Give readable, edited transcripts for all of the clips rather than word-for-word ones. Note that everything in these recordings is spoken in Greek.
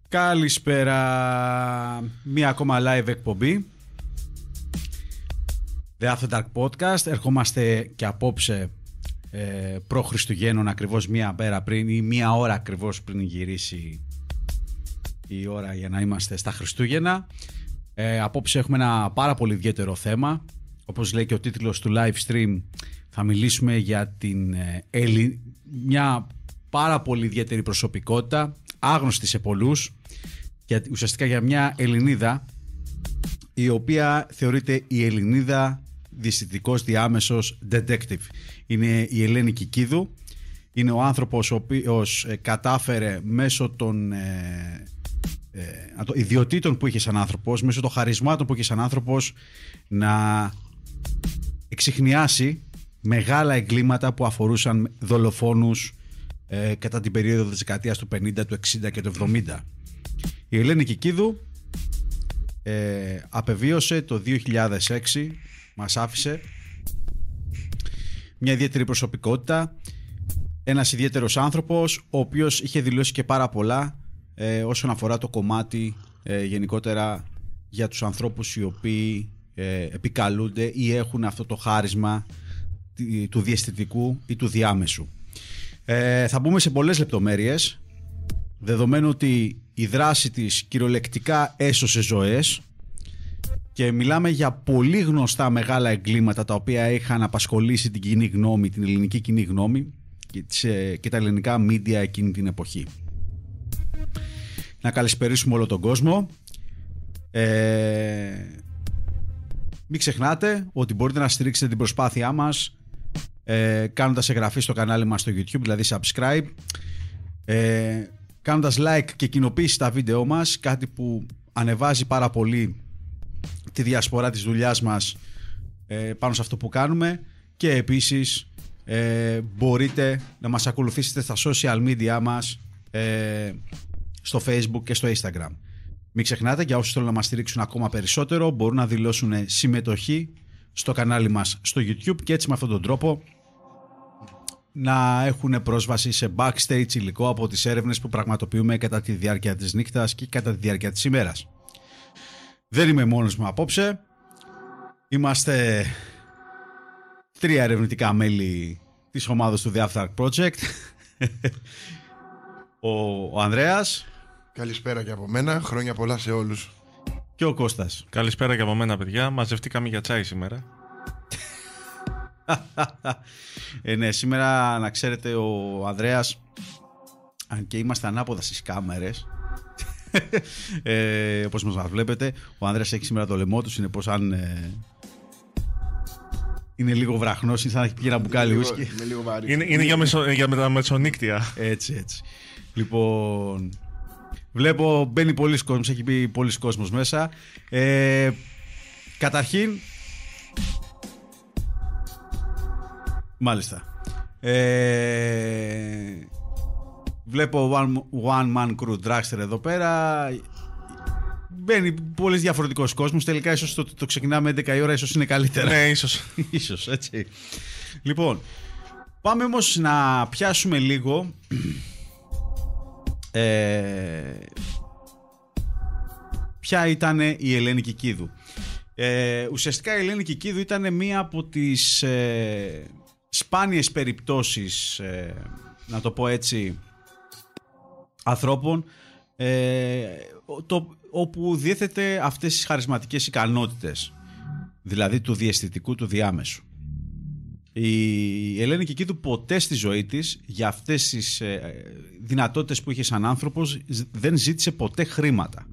Καλησπέρα. Μία ακόμα live εκπομπή The After Dark Podcast. Ερχόμαστε και απόψε προ Χριστουγέννων, ακριβώς μία μέρα πριν ή μία ώρα ακριβώς πριν γυρίσει η ώρα για να είμαστε στα Χριστούγεννα. Απόψε έχουμε ένα πάρα πολύ ιδιαίτερο θέμα. Όπως λέει και ο τίτλος του live stream, θα μιλήσουμε για μια πάρα πολύ ιδιαίτερη προσωπικότητα, άγνωστη σε πολλούς, και ουσιαστικά για μια Ελληνίδα η οποία θεωρείται η Ελληνίδα διαισθητικός διάμεσος detective. Είναι η Ελένη Κικίδου. Είναι ο άνθρωπος ο οποίος κατάφερε μέσω των ιδιωτήτων που είχε σαν άνθρωπος, μέσω των χαρισμάτων που είχε σαν άνθρωπος, να εξιχνιάσει μεγάλα εγκλήματα που αφορούσαν δολοφόνους κατά την περίοδο της δεκαετίας του 50, του 60 και του 70. Η Ελένη Κικίδου απεβίωσε το 2006, μας άφησε μια ιδιαίτερη προσωπικότητα, ένας ιδιαίτερος άνθρωπος, ο οποίος είχε δηλώσει και πάρα πολλά όσον αφορά το κομμάτι γενικότερα για τους ανθρώπους οι οποίοι επικαλούνται ή έχουν αυτό το χάρισμα του διαισθητικού ή του διάμεσου. Θα μπούμε σε πολλές λεπτομέρειες, δεδομένου ότι η δράση της κυριολεκτικά έσωσε ζωές και μιλάμε για πολύ γνωστά μεγάλα εγκλήματα τα οποία είχαν απασχολήσει την κοινή γνώμη, την ελληνική κοινή γνώμη και τα ελληνικά media εκείνη την εποχή. Να καλησπερίσουμε όλο τον κόσμο. Μην ξεχνάτε ότι μπορείτε να στηρίξετε την προσπάθειά μας κάνοντας εγγραφή στο κανάλι μας στο YouTube, δηλαδή subscribe, κάνοντας like και κοινοποίηση στα βίντεο μας, κάτι που ανεβάζει πάρα πολύ τη διασπορά της δουλειάς μας πάνω σε αυτό που κάνουμε. Και επίσης μπορείτε να μας ακολουθήσετε στα social media μας, στο Facebook και στο Instagram. Μην ξεχνάτε, για όσους θέλουν να μας στηρίξουν ακόμα περισσότερο, μπορούν να δηλώσουν συμμετοχή στο κανάλι μας στο YouTube και έτσι με αυτόν τον τρόπο να έχουν πρόσβαση σε backstage υλικό από τις έρευνες που πραγματοποιούμε κατά τη διάρκεια της νύχτας και κατά τη διάρκεια της ημέρας. Δεν είμαι μόνος μου απόψε. Είμαστε 3 ερευνητικά μέλη της ομάδας του The After Dark Project. Ο Ανδρέας. Καλησπέρα και από μένα, χρόνια πολλά σε όλους. Και ο Κώστας. Καλησπέρα και από μένα, παιδιά. Μαζευτήκαμε για τσάι σήμερα. Ναι, σήμερα να ξέρετε ο Ανδρέας, αν και είμαστε ανάποδα στις κάμερες, όπως μας βλέπετε, ο Ανδρέας έχει σήμερα το λαιμό του, είναι πως αν είναι λίγο βραχνός, είναι σαν να έχει πιει ένα μπουκάλι ουίσκι. Είναι για τα μεσονύκτια. Έτσι. Λοιπόν, βλέπω μπαίνει πολλοί κόσμος, έχει μπει πολλοί κόσμος μέσα. Καταρχήν, μάλιστα, βλέπω one man crew dragster εδώ πέρα. Μπαίνει πολλοί διαφορετικός κόσμος. Τελικά ίσως το ξεκινάμε 11 η ώρα, ίσως είναι καλύτερα. Ναι, ίσως. Ίσως, έτσι. Λοιπόν, πάμε όμως να πιάσουμε λίγο ποια ήταν η Ελένη Κικίδου. Ουσιαστικά η Ελένη Κικίδου ήταν μία από τις σπάνιες περιπτώσεις, να το πω έτσι, ανθρώπων όπου διέθετε αυτές τις χαρισματικές ικανότητες, δηλαδή του διαισθητικού, του διάμεσου. Η Ελένη Κικίδου ποτέ στη ζωή της, για αυτές τις δυνατότητες που είχε σαν άνθρωπος, δεν ζήτησε ποτέ χρήματα.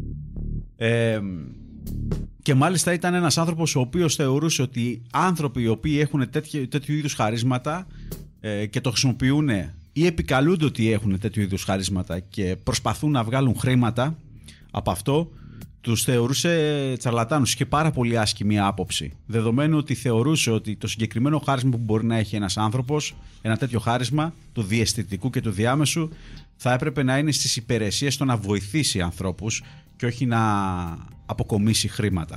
Και μάλιστα ήταν ένας άνθρωπος ο οποίος θεωρούσε ότι άνθρωποι οι οποίοι έχουν τέτοιου είδους χαρίσματα και το χρησιμοποιούν ή επικαλούνται ότι έχουν τέτοιου είδους χαρίσματα και προσπαθούν να βγάλουν χρήματα από αυτό, τους θεωρούσε τσαρλατάνους. Είχε πάρα πολύ άσχημη άποψη, δεδομένου ότι θεωρούσε ότι το συγκεκριμένο χάρισμα που μπορεί να έχει ένας άνθρωπος, ένα τέτοιο χάρισμα του διαισθητικού και του διάμεσου, θα έπρεπε να είναι στις υπηρεσίες στο να βοηθήσει ανθρώπους και όχι να αποκομίσει χρήματα.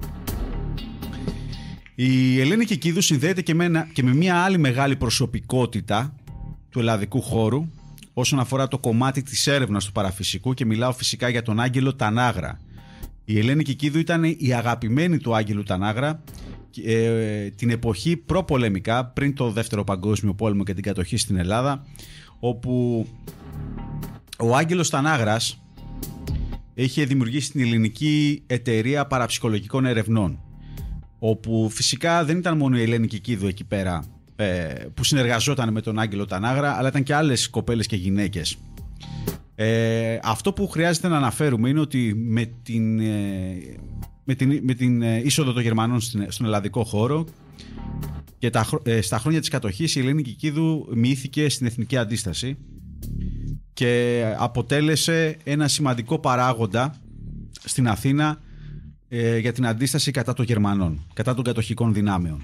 Η Ελένη Κικίδου συνδέεται και με μια άλλη μεγάλη προσωπικότητα του ελλαδικού χώρου, όσον αφορά το κομμάτι της έρευνας του παραφυσικού, και μιλάω φυσικά για τον Άγγελο Τανάγρα. Η Ελένη Κικίδου ήταν η αγαπημένη του Άγγελου Τανάγρα την εποχή προπολεμικά, πριν το Δεύτερο Παγκόσμιο Πόλεμο και την κατοχή στην Ελλάδα, όπου ο Άγγελος Τανάγρας είχε δημιουργήσει την Ελληνική Εταιρεία Παραψυχολογικών Ερευνών, όπου φυσικά δεν ήταν μόνο η Ελένη Κικίδου εκεί πέρα που συνεργαζόταν με τον Άγγελο Τανάγρα, αλλά ήταν και άλλες κοπέλες και γυναίκες. Αυτό που χρειάζεται να αναφέρουμε είναι ότι με την είσοδο των Γερμανών στον ελλαδικό χώρο και στα χρόνια της κατοχής, η Ελένη Κικίδου μοιήθηκε στην Εθνική Αντίσταση και αποτέλεσε ένα σημαντικό παράγοντα στην Αθήνα για την αντίσταση κατά των Γερμανών, κατά των κατοχικών δυνάμεων.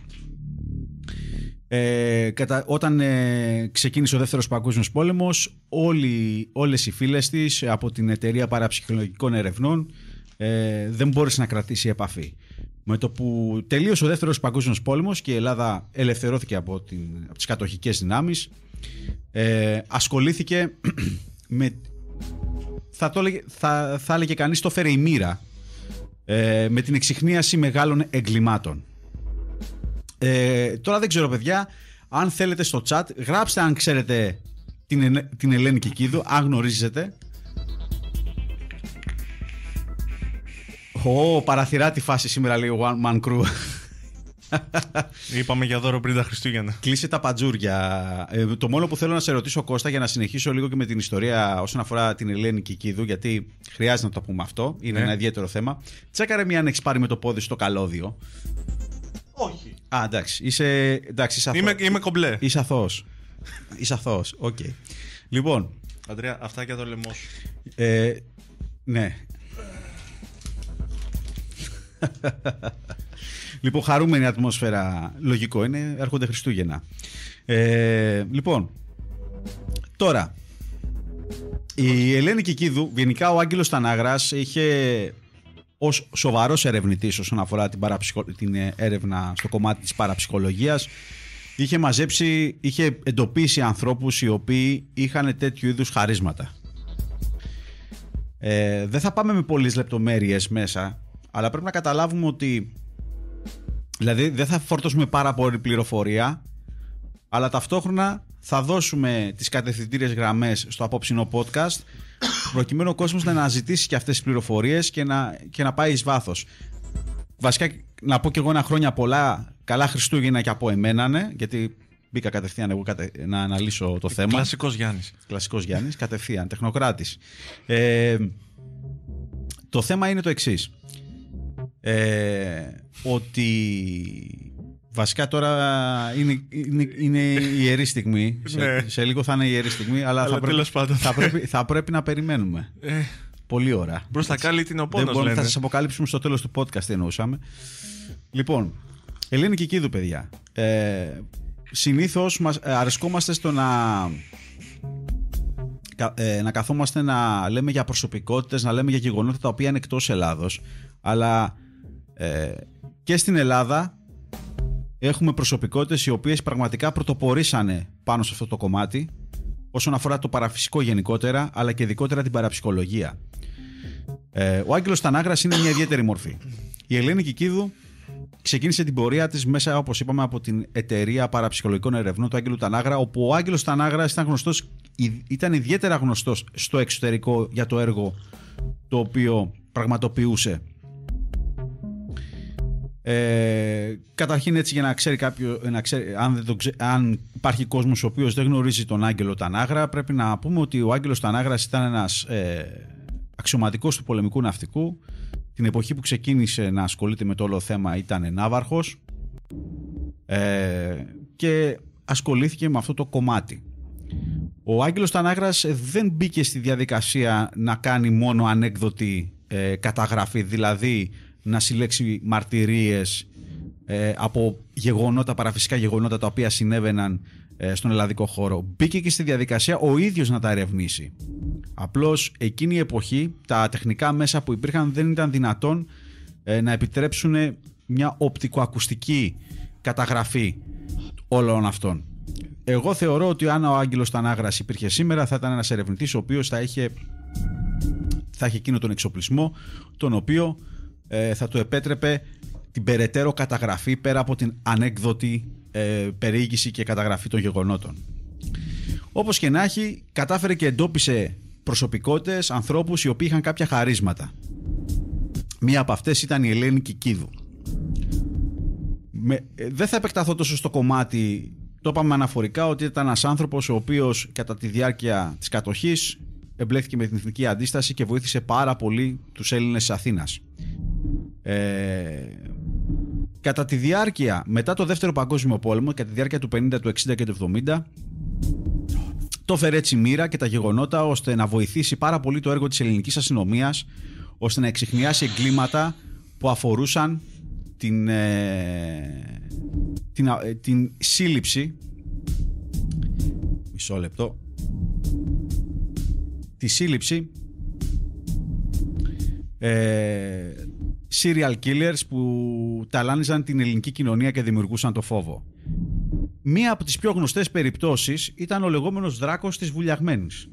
Όταν ξεκίνησε ο Δεύτερος Παγκόσμιος Πόλεμος, όλες οι φίλες της από την Εταιρεία Παραψυχολογικών Ερευνών δεν μπόρεσε να κρατήσει επαφή. Με το που τελείωσε ο Δεύτερος Παγκόσμιος Πόλεμος και η Ελλάδα ελευθερώθηκε από τις κατοχικές δυνάμεις, ασχολήθηκε με, θα έλεγε κανείς, το φέρε η μοίρα, με την εξιχνίαση μεγάλων εγκλημάτων. Τώρα δεν ξέρω, παιδιά, αν θέλετε στο chat γράψτε αν ξέρετε την Ελένη Κικίδου, αν γνωρίζετε. Παραθυράτη φάση σήμερα, λέει ο One Man Crew. Είπαμε για δώρο πριν τα Χριστούγεννα. Κλείσε τα παντζούρια. Το μόνο που θέλω να σε ρωτήσω, Κώστα, για να συνεχίσω λίγο και με την ιστορία όσον αφορά την Ελένη Κικίδου, γιατί χρειάζεται να το πούμε αυτό, είναι ένα ιδιαίτερο θέμα. Τσέκαρε μία αν έχεις πάρει με το πόδι στο καλώδιο. Όχι. Εντάξει, είσαι αθώος. Είμαι κομπλέ. Είσαι αθώος, οκ. Λοιπόν, Αντρέα, αυτά για το λαιμό σου. Ναι. Λοιπόν, χαρούμενη ατμόσφαιρα, λογικό είναι, έρχονται Χριστούγεννα. Λοιπόν, τώρα, η Ελένη Κικίδου, γενικά ο Άγγελος Τανάγρας, είχε ως σοβαρός ερευνητής όσον αφορά την έρευνα στο κομμάτι της παραψυχολογίας, είχε εντοπίσει ανθρώπους οι οποίοι είχαν τέτοιου είδους χαρίσματα. Δεν θα πάμε με πολλές λεπτομέρειες μέσα, αλλά πρέπει να καταλάβουμε ότι, δηλαδή, δεν θα φορτώσουμε πάρα πολύ πληροφορία, αλλά ταυτόχρονα θα δώσουμε τις κατευθυντήριες γραμμές στο απόψινό podcast, προκειμένου ο κόσμος να αναζητήσει και αυτές τις πληροφορίες και να πάει εις βάθος. Βασικά, να πω και εγώ ένα χρόνια πολλά, καλά Χριστούγεννα και από εμένα, ναι, γιατί μπήκα κατευθείαν εγώ να αναλύσω το θέμα. Κλασικός Γιάννης, κατευθείαν, τεχνοκράτης. Το θέμα είναι το εξής. Ότι βασικά τώρα είναι η ιερή στιγμή. Σε λίγο θα είναι η ιερή στιγμή, αλλά θα πρέπει να περιμένουμε. Πολλή ώρα. Προς τα κάλλη την οπόνος, λένε. Θα σας αποκαλύψουμε στο τέλος του podcast τι εννοούσαμε. Λοιπόν, Ελένη Κικίδου, παιδιά. Συνήθως αρεσκόμαστε στο να καθόμαστε να λέμε για προσωπικότητες, να λέμε για γεγονότα τα οποία είναι εκτός Ελλάδος. Αλλά και στην Ελλάδα έχουμε προσωπικότητες οι οποίες πραγματικά πρωτοπορήσανε πάνω σε αυτό το κομμάτι, όσον αφορά το παραφυσικό γενικότερα, αλλά και ειδικότερα την παραψυχολογία. Ο Άγγελος Τανάγρας είναι μια ιδιαίτερη μορφή. Η Ελένη Κικίδου ξεκίνησε την πορεία της μέσα, όπως είπαμε, από την Εταιρεία Παραψυχολογικών Ερευνών του Άγγελου Τανάγρα, όπου ο Άγγελος Τανάγρας ήταν ιδιαίτερα γνωστός στο εξωτερικό για το έργο το οποίο πραγματοποιούσε. Καταρχήν, έτσι, για να ξέρει αν υπάρχει κόσμος ο οποίος δεν γνωρίζει τον Άγγελο Τανάγρα, πρέπει να πούμε ότι ο Άγγελος Τανάγρας ήταν ένας αξιωματικός του πολεμικού ναυτικού. Την εποχή που ξεκίνησε να ασχολείται με το όλο θέμα ήταν ναύαρχος και ασχολήθηκε με αυτό το κομμάτι. Ο Άγγελος Τανάγρας δεν μπήκε στη διαδικασία να κάνει μόνο ανέκδοτη καταγραφή, δηλαδή να συλλέξει μαρτυρίες από παραφυσικά γεγονότα τα οποία συνέβαιναν στον ελλαδικό χώρο. Μπήκε και στη διαδικασία ο ίδιος να τα ερευνήσει. Απλώς εκείνη η εποχή τα τεχνικά μέσα που υπήρχαν δεν ήταν δυνατόν να επιτρέψουν μια οπτικοακουστική καταγραφή όλων αυτών. Εγώ θεωρώ ότι αν ο Άγγελος Τανάγρας υπήρχε σήμερα, θα ήταν ένας ερευνητής ο οποίος θα είχε εκείνο τον εξοπλισμό, τον οποίο θα του επέτρεπε την περαιτέρω καταγραφή πέρα από την ανέκδοτη περιήγηση και καταγραφή των γεγονότων. Όπως και να έχει, κατάφερε και εντόπισε προσωπικότητες, ανθρώπους οι οποίοι είχαν κάποια χαρίσματα. Μία από αυτές ήταν η Ελένη Κικίδου. Δεν θα επεκταθώ τόσο στο κομμάτι, το είπαμε αναφορικά, ότι ήταν ένας άνθρωπος ο οποίος κατά τη διάρκεια της κατοχής εμπλέκθηκε με την εθνική αντίσταση και βοήθησε πάρα πολύ τους Έλληνες της Αθήνας. Κατά τη διάρκεια, μετά το Δεύτερο Παγκόσμιο Πόλεμο, κατά τη διάρκεια του 50, του 60 και του 70, το φέρε έτσι μοίρα και τα γεγονότα ώστε να βοηθήσει πάρα πολύ το έργο της ελληνικής αστυνομίας, ώστε να εξιχνιάσει εγκλήματα που αφορούσαν την σύλληψη, μισό λεπτό, τη σύλληψη serial killers που ταλάνιζαν την ελληνική κοινωνία και δημιουργούσαν το φόβο. Μία από τις πιο γνωστές περιπτώσεις ήταν ο λεγόμενος Δράκος της Βουλιαγμένης.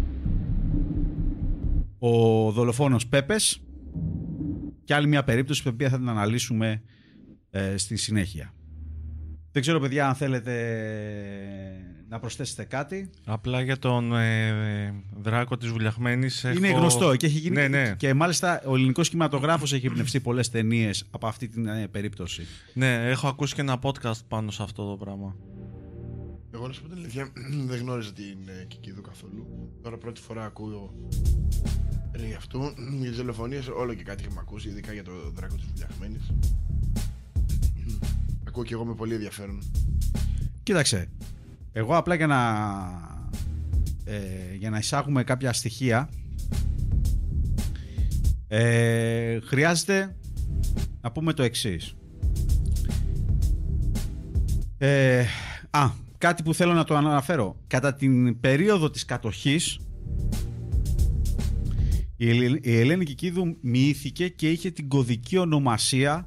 Ο δολοφόνος Πέπες, και άλλη μια περίπτωση που θα την αναλύσουμε στη συνέχεια. Δεν ξέρω, παιδιά, αν θέλετε να προσθέσετε κάτι. Απλά για τον Δράκο της Βουλιαγμένης είναι γνωστό και έχει γίνει. Ναι. Και μάλιστα ο ελληνικός κινηματογράφος έχει εμπνευστεί πολλές ταινίες από αυτή την περίπτωση. Ναι, έχω ακούσει και ένα podcast πάνω σε αυτό το πράγμα. Εγώ να σου πω την αλήθεια, δεν γνώριζα την Κικίδου καθόλου. Τώρα πρώτη φορά ακούω περί αυτού. Για τις δολοφονίες όλο και κάτι έχουμε ακούσει, ειδικά για το Δράκο της Βουλιαγμένης. Ακούω και εγώ με πολύ ενδιαφέρον. Κοίταξε, εγώ απλά για να εισάγουμε κάποια στοιχεία, χρειάζεται να πούμε το εξής. Κάτι που θέλω να το αναφέρω. Κατά την περίοδο της κατοχής, η Ελένη Κικίδου μοιήθηκε και είχε την κωδική ονομασία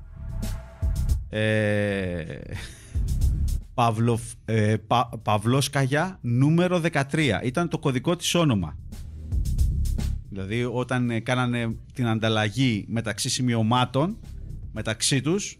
Παυλόσκαγια νούμερο 13. Ήταν το κωδικό της όνομα. Δηλαδή όταν κάνανε την ανταλλαγή μεταξύ σημειωμάτων μεταξύ τους,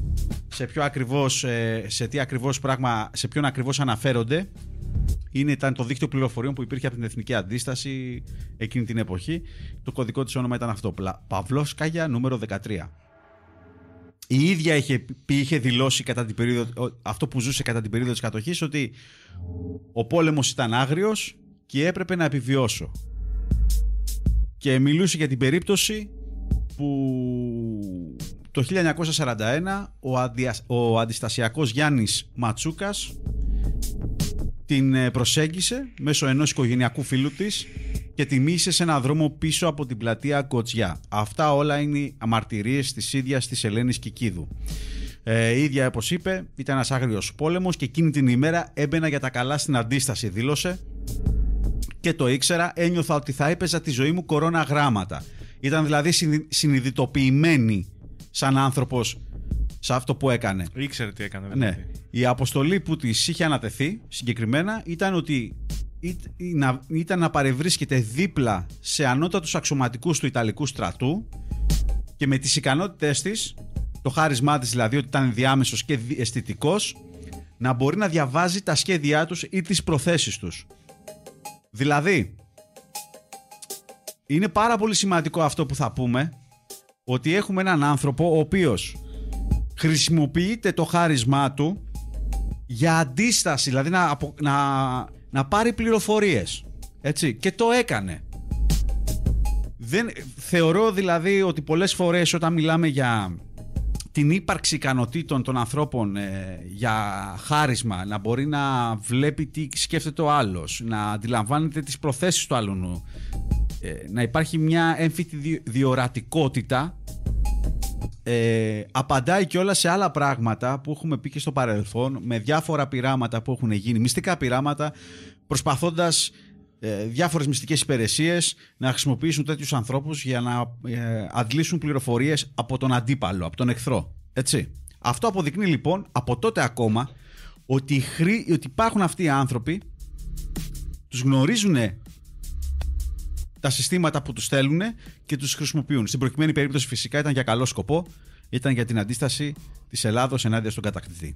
σε τι ακριβώς πράγμα, σε ποιον ακριβώς αναφέρονται, ήταν το δίκτυο πληροφοριών που υπήρχε από την Εθνική Αντίσταση εκείνη την εποχή. Το κωδικό της όνομα ήταν αυτό, Παυλόσκαγια νούμερο 13. Η ίδια είχε δηλώσει κατά την περίοδο, αυτό που ζούσε κατά την περίοδο της κατοχής, ότι ο πόλεμος ήταν άγριος και έπρεπε να επιβιώσω. Και μιλούσε για την περίπτωση που το 1941 ο αντιστασιακός Γιάννης Ματσούκας την προσέγγισε μέσω ενός οικογενειακού φίλου της και τη μίλησε σε έναν δρόμο πίσω από την πλατεία Κοτσιά. Αυτά όλα είναι αμαρτυρίες της ίδιας της Ελένης Κικίδου. Η ίδια, όπως είπε, ήταν ένας άγριος πόλεμος και εκείνη την ημέρα έμπαινα για τα καλά στην αντίσταση, δήλωσε, και το ήξερα, ένιωθα ότι θα έπαιζα τη ζωή μου κορώνα γράμματα. Ήταν δηλαδή συνειδητοποιημένη σαν άνθρωπος σε αυτό που έκανε. Ήξερε τι έκανε. Δηλαδή. Ναι. Η αποστολή που της είχε ανατεθεί συγκεκριμένα ήταν ότι ήταν να παρευρίσκεται δίπλα σε ανώτατους αξιωματικούς του Ιταλικού στρατού και με τις ικανότητες της, το χάρισμά της δηλαδή ότι ήταν διάμεσος και αισθητικός, να μπορεί να διαβάζει τα σχέδιά τους ή τις προθέσεις τους. Δηλαδή, είναι πάρα πολύ σημαντικό αυτό που θα πούμε, ότι έχουμε έναν άνθρωπο ο οποίος χρησιμοποιείται το χάρισμά του για αντίσταση, δηλαδή να πάρει πληροφορίες, έτσι, και το έκανε. Θεωρώ δηλαδή ότι πολλές φορές όταν μιλάμε για την ύπαρξη ικανοτήτων των ανθρώπων για χάρισμα, να μπορεί να βλέπει τι σκέφτεται ο άλλος, να αντιλαμβάνεται τις προθέσεις του άλλου, να υπάρχει μια έμφυτη διορατικότητα, απαντάει και όλα σε άλλα πράγματα που έχουμε πει και στο παρελθόν, με διάφορα πειράματα που έχουν γίνει, μυστικά πειράματα, προσπαθώντας διάφορες μυστικές υπηρεσίες να χρησιμοποιήσουν τέτοιους ανθρώπους για να αντλήσουν πληροφορίες από τον αντίπαλο, από τον εχθρό. Έτσι. Αυτό αποδεικνύει λοιπόν από τότε ακόμα ότι υπάρχουν αυτοί οι άνθρωποι, τους γνωρίζουν τα συστήματα που τους στέλνουν και τους χρησιμοποιούν. Στην προκειμένη περίπτωση φυσικά ήταν για καλό σκοπό, ήταν για την αντίσταση της Ελλάδος ενάντια στον κατακτητή.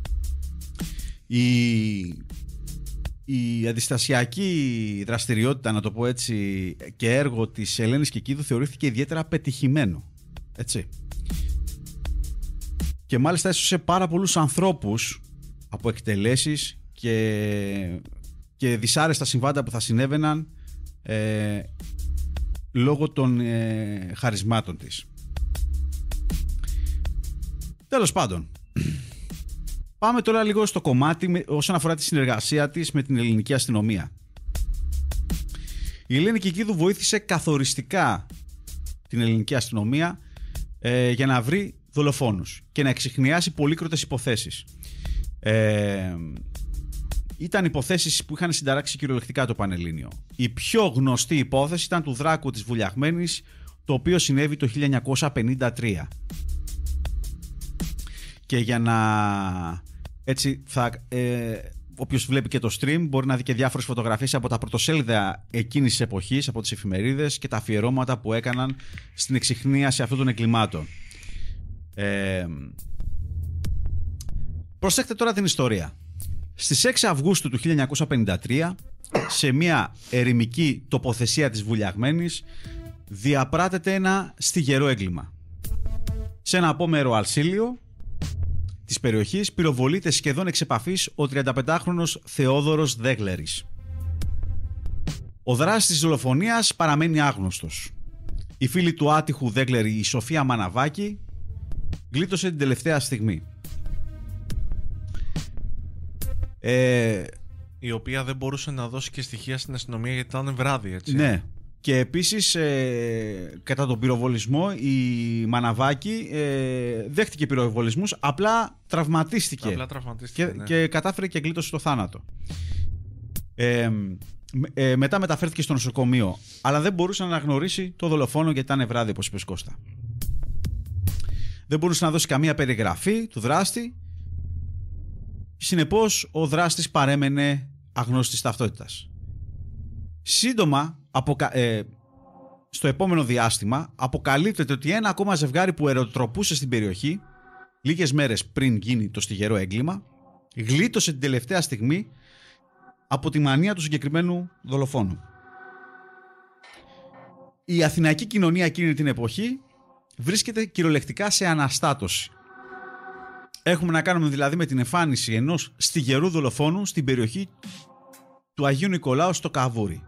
Η αντιστασιακή δραστηριότητα, να το πω έτσι, και έργο της Ελένης Κικίδου θεωρήθηκε ιδιαίτερα πετυχημένο. Έτσι. Και μάλιστα έσωσε πάρα πολλούς ανθρώπους από εκτελέσεις και δυσάρεστα συμβάντα που θα συνέβαιναν λόγω των χαρισμάτων της. Τέλος πάντων, πάμε τώρα λίγο στο κομμάτι όσον αφορά τη συνεργασία της με την ελληνική αστυνομία. Η Ελένη Κικίδου βοήθησε καθοριστικά την ελληνική αστυνομία για να βρει δολοφόνους και να εξιχνιάσει πολύκροτες υποθέσεις. Ήταν υποθέσεις που είχαν συνταράξει κυριολεκτικά το Πανελλήνιο. Η πιο γνωστή υπόθεση ήταν του Δράκου της Βουλιαγμένης, το οποίο συνέβη το 1953. Και για να... έτσι όποιος βλέπει και το stream μπορεί να δει και διάφορες φωτογραφίες από τα πρωτοσέλιδα εκείνης της εποχής, από τις εφημερίδες και τα αφιερώματα που έκαναν στην εξιχνίαση αυτών των εγκλημάτων. Προσέξτε τώρα την ιστορία. Στις 6 Αυγούστου του 1953, σε μια ερημική τοποθεσία της Βουλιαγμένης, διαπράτεται ένα στιγερό έγκλημα. Σε ένα απόμερο αλσίλιο της περιοχής πυροβολείται σχεδόν εξ επαφής ο 35χρονος Θεόδωρος Δέγλερης. Ο δράστης της δολοφονίας παραμένει άγνωστος. Η φίλη του άτυχου Δέγλερη, η Σοφία Μαναβάκη, γλίτωσε την τελευταία στιγμή. Η οποία δεν μπορούσε να δώσει και στοιχεία στην αστυνομία γιατί ήταν βράδυ, έτσι. Ναι. Και επίσης κατά τον πυροβολισμό η Μαναβάκη δέχτηκε πυροβολισμούς, απλά τραυματίστηκε, και κατάφερε και γλίτωσε στο θάνατο. Μετά μεταφέρθηκε στο νοσοκομείο, αλλά δεν μπορούσε να αναγνωρίσει το δολοφόνο γιατί ήταν βράδυ, όπως είπες Κώστα. Δεν μπορούσε να δώσει καμία περιγραφή του δράστη. Συνεπώς ο δράστης παρέμενε αγνώστης ταυτότητας. Σύντομα, στο επόμενο διάστημα, αποκαλύπτεται ότι ένα ακόμα ζευγάρι που ερωτροπούσε στην περιοχή λίγες μέρες πριν γίνει το στιγερό έγκλημα γλίτωσε την τελευταία στιγμή από τη μανία του συγκεκριμένου δολοφόνου. Η αθηναϊκή κοινωνία εκείνη την εποχή βρίσκεται κυριολεκτικά σε αναστάτωση. Έχουμε να κάνουμε δηλαδή με την εμφάνιση ενός στιγερού δολοφόνου στην περιοχή του Αγίου Νικολάου στο Καβούρι,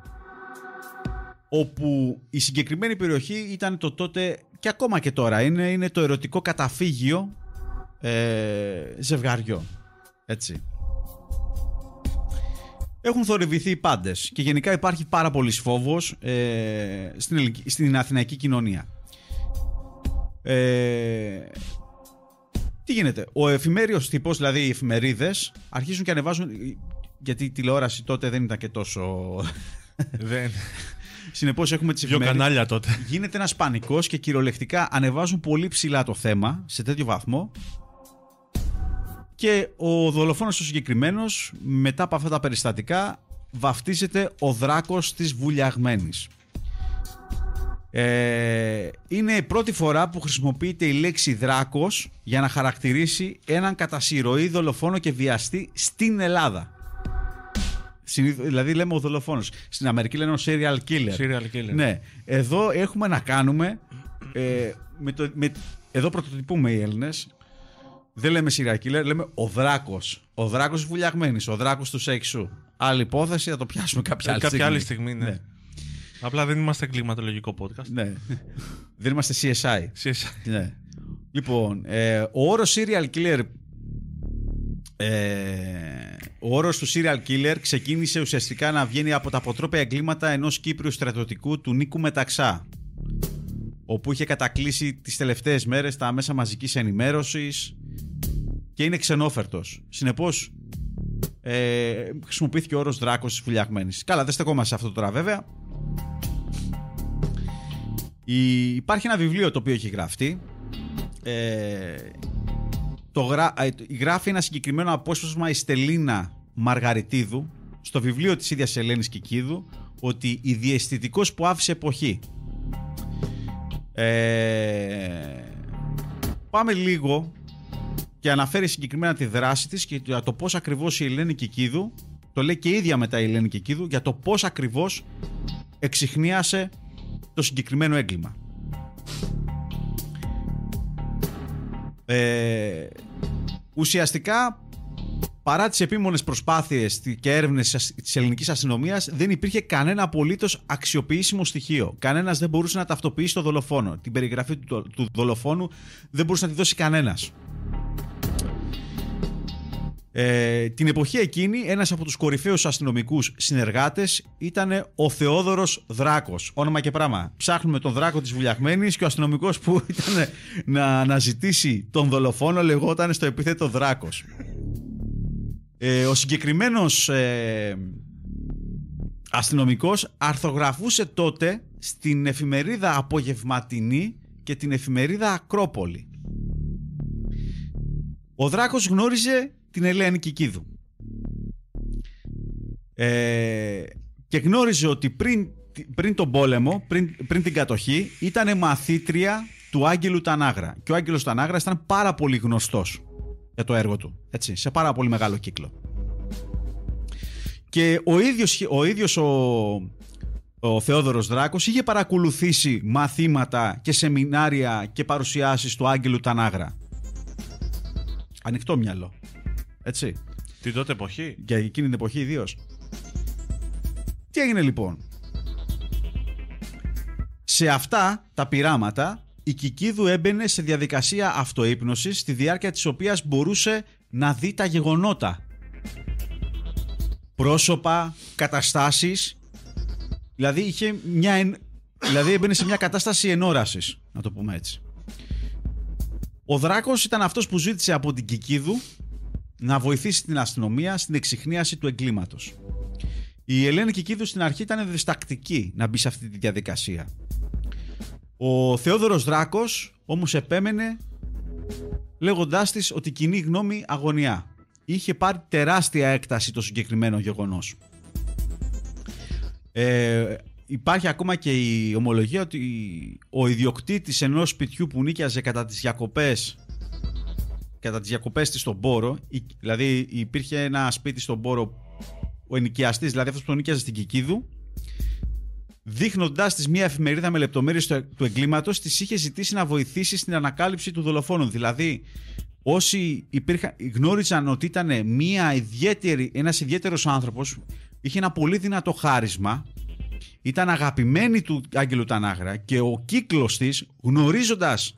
όπου η συγκεκριμένη περιοχή ήταν το τότε και ακόμα και τώρα είναι το ερωτικό καταφύγιο ζευγαριών, έτσι. Έχουν θορυβηθεί οι πάντες και γενικά υπάρχει πάρα πολύς φόβος στην αθηναϊκή κοινωνία. Τι γίνεται? Ο εφημέριος τύπος, δηλαδή οι εφημερίδες, αρχίζουν και ανεβάζουν, γιατί η τηλεόραση τότε δεν ήταν και τόσο... Συνεπώς έχουμε τις εφημερίδες. Δύο κανάλια τότε. Γίνεται ένας πανικός και κυριολεκτικά ανεβάζουν πολύ ψηλά το θέμα, σε τέτοιο βαθμό, και ο δολοφόνος ο συγκεκριμένος, μετά από αυτά τα περιστατικά, βαφτίζεται ο Δράκος της Βουλιαγμένης. Είναι η πρώτη φορά που χρησιμοποιείται η λέξη Δράκος για να χαρακτηρίσει έναν κατά συρροή δολοφόνο και βιαστή στην Ελλάδα. Δηλαδή λέμε ο δολοφόνος. Στην Αμερική λένε ο serial killer. Ναι. Εδώ έχουμε να κάνουμε εδώ πρωτοτυπούμε οι Έλληνες. Δεν λέμε serial killer, λέμε ο Δράκος. Ο Δράκος της Βουλιαγμένης, ο Δράκος του Σέξου. Άλλη υπόθεση, θα το πιάσουμε κάποια άλλη στιγμή. Ναι. Απλά δεν είμαστε εγκληματολογικό podcast. Ναι. Δεν είμαστε CSI. Ναι. Λοιπόν, ο όρος serial killer, ο όρος του serial killer ξεκίνησε ουσιαστικά να βγαίνει από τα αποτρόπαια εγκλήματα ενός Κύπριου στρατιωτικού, του Νίκου Μεταξά, όπου είχε κατακλείσει τις τελευταίες μέρες τα μέσα μαζικής ενημέρωσης και είναι ξενόφερτος. Συνεπώς χρησιμοποιήθηκε ο όρος Δράκος της Βουλιαγμένης. Καλά, δεν στεκόμαστε σε αυτό τώρα βέβαια. Υπάρχει ένα βιβλίο το οποίο έχει γραφτεί γράφει ένα συγκεκριμένο απόσπασμα η Στελίνα Μαργαριτίδου στο βιβλίο της ίδιας Ελένης Κικίδου, ότι η διαισθητικός που άφησε εποχή. Πάμε λίγο και αναφέρει συγκεκριμένα τη δράση της και για το πώς ακριβώς η Ελένη Κικίδου, το λέει και η ίδια μετά η Ελένη Κικίδου, για το πώς ακριβώς εξιχνίασε το συγκεκριμένο έγκλημα. Ουσιαστικά, παρά τις επίμονες προσπάθειες και έρευνες της ελληνικής αστυνομίας, δεν υπήρχε κανένα απολύτως αξιοποιήσιμο στοιχείο. Κανένας δεν μπορούσε να ταυτοποιήσει το δολοφόνο. Την περιγραφή του δολοφόνου δεν μπορούσε να τη δώσει κανένας. Την εποχή εκείνη, ένας από τους κορυφαίους αστυνομικούς συνεργάτες ήταν ο Θεόδωρος Δράκος. Όνομα και πράγμα. Ψάχνουμε τον Δράκο της Βουλιαγμένης και ο αστυνομικός που ήταν να αναζητήσει τον δολοφόνο λεγόταν στο επίθετο Δράκος. Ο συγκεκριμένος αστυνομικός αρθρογραφούσε τότε στην εφημερίδα Απογευματινή και την εφημερίδα Ακρόπολη. Ο Δράκος γνώριζε την Ελένη Κικίδου και γνώριζε ότι πριν τον πόλεμο, πριν την κατοχή, ήταν μαθήτρια του Άγγελου Τανάγρα, και ο Άγγελος Τανάγρας ήταν πάρα πολύ γνωστός για το έργο του, έτσι, σε πάρα πολύ μεγάλο κύκλο. Και ο ίδιος ο Θεόδωρος Δράκος είχε παρακολουθήσει μαθήματα και σεμινάρια και παρουσιάσεις του Άγγελου Τανάγρα. Ανοιχτό μυαλό. Έτσι. Την τότε εποχή. Για εκείνη την εποχή ιδίως. Τι έγινε λοιπόν? Σε αυτά τα πειράματα η Κικίδου έμπαινε σε διαδικασία αυτούπνωσης, στη διάρκεια της οποίας μπορούσε να δει τα γεγονότα. Πρόσωπα, καταστάσεις. Δηλαδή έμπαινε σε μια κατάσταση ενόρασης, να το πούμε έτσι. Ο Δράκος ήταν αυτός που ζήτησε από την Κικίδου να βοηθήσει την αστυνομία στην εξιχνίαση του εγκλήματος. Η Ελένη Κικίδου στην αρχή ήταν διστακτική να μπει σε αυτή τη διαδικασία. Ο Θεόδωρος Δράκος όμως επέμενε, λέγοντάς της ότι η κοινή γνώμη αγωνιά. Είχε πάρει τεράστια έκταση το συγκεκριμένο γεγονός. Υπάρχει ακόμα και η ομολογία ότι ο ιδιοκτήτης ενός σπιτιού που νίκιαζε κατά τις διακοπές της στον Πόρο, δηλαδή υπήρχε ένα σπίτι στον Πόρο, ο ενοικιαστής, δηλαδή αυτός που νίκιαζε στην Κικίδου, δείχνοντάς της μια εφημερίδα με λεπτομέρειες του εγκλήματος, της είχε ζητήσει να βοηθήσει στην ανακάλυψη του δολοφόνου. Δηλαδή, όσοι γνώριζαν ότι ήταν ένας ιδιαίτερος άνθρωπος, είχε ένα πολύ δυνατό χάρισμα, ήταν αγαπημένη του Άγγελου Τανάγρα, και ο κύκλος της, γνωρίζοντας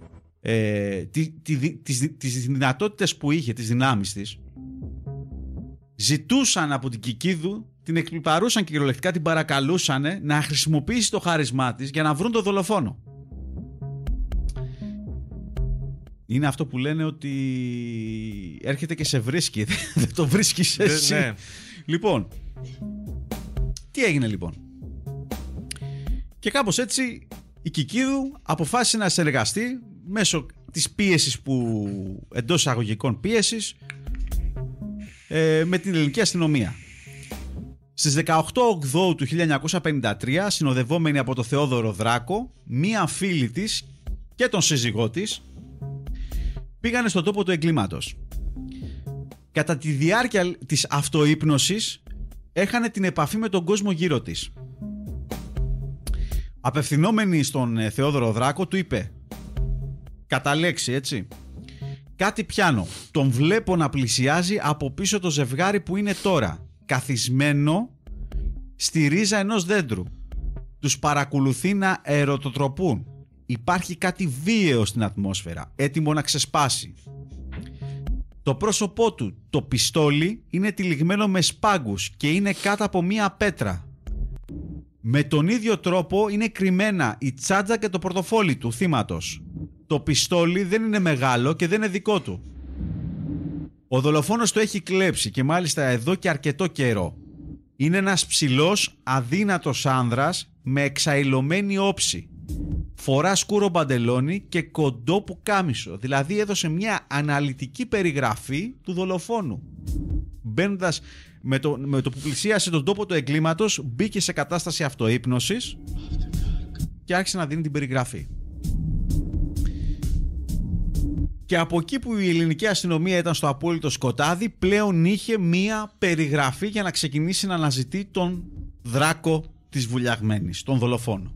τις δυνατότητες που είχε, τις δυνάμεις της, ζητούσαν από την Κικίδου, την εκπληπαρούσαν και κυριολεκτικά την παρακαλούσαν να χρησιμοποιήσει το χάρισμά της για να βρουν τον δολοφόνο. Είναι αυτό που λένε ότι έρχεται και σε βρίσκει, δεν το βρίσκεις εσύ. Ναι. Λοιπόν, τι έγινε λοιπόν? Και κάπως έτσι η Κικίδου αποφάσισε να συνεργαστεί μέσω της πίεσης, εντός εισαγωγικών πίεσης, με την ελληνική αστυνομία. Στις 18 Οκτώου του 1953, συνοδευόμενη από το Θεόδωρο Δράκο, μία φίλη της και τον σύζυγό της πήγανε στον τόπο του εγκλήματος. Κατά τη διάρκεια της αυτούπνωσης έχανε την επαφή με τον κόσμο γύρω της. Απευθυνόμενη στον Θεόδωρο Δράκο, του είπε, κατά λέξη, έτσι, κάτι πιάνω, τον βλέπω να πλησιάζει από πίσω το ζευγάρι που είναι τώρα, καθισμένο στη ρίζα ενός δέντρου. Τους παρακολουθεί να ερωτοτροπούν. Υπάρχει κάτι βίαιο στην ατμόσφαιρα, έτοιμο να ξεσπάσει. Το πρόσωπό του, το πιστόλι, είναι τυλιγμένο με σπάγκους και είναι κάτω από μία πέτρα. Με τον ίδιο τρόπο είναι κρυμμένα η τσάντζα και το πορτοφόλι του θύματος. Το πιστόλι δεν είναι μεγάλο και δεν είναι δικό του. Ο δολοφόνος το έχει κλέψει, και μάλιστα εδώ και αρκετό καιρό. Είναι ένας ψηλός, αδύνατος άνδρας με εξαηλωμένη όψη. φορά σκούρο μπαντελόνι και κοντό πουκάμισο. Δηλαδή έδωσε μια αναλυτική περιγραφή του δολοφόνου. Μπαίνοντας με το που πλησίασε τον τόπο του εγκλήματος, μπήκε σε κατάσταση αυτούπνωσης και άρχισε να δίνει την περιγραφή. Και από εκεί που η ελληνική αστυνομία ήταν στο απόλυτο σκοτάδι, πλέον είχε μία περιγραφή για να ξεκινήσει να αναζητεί τον Δράκο της Βουλιαγμένης, τον δολοφόνο.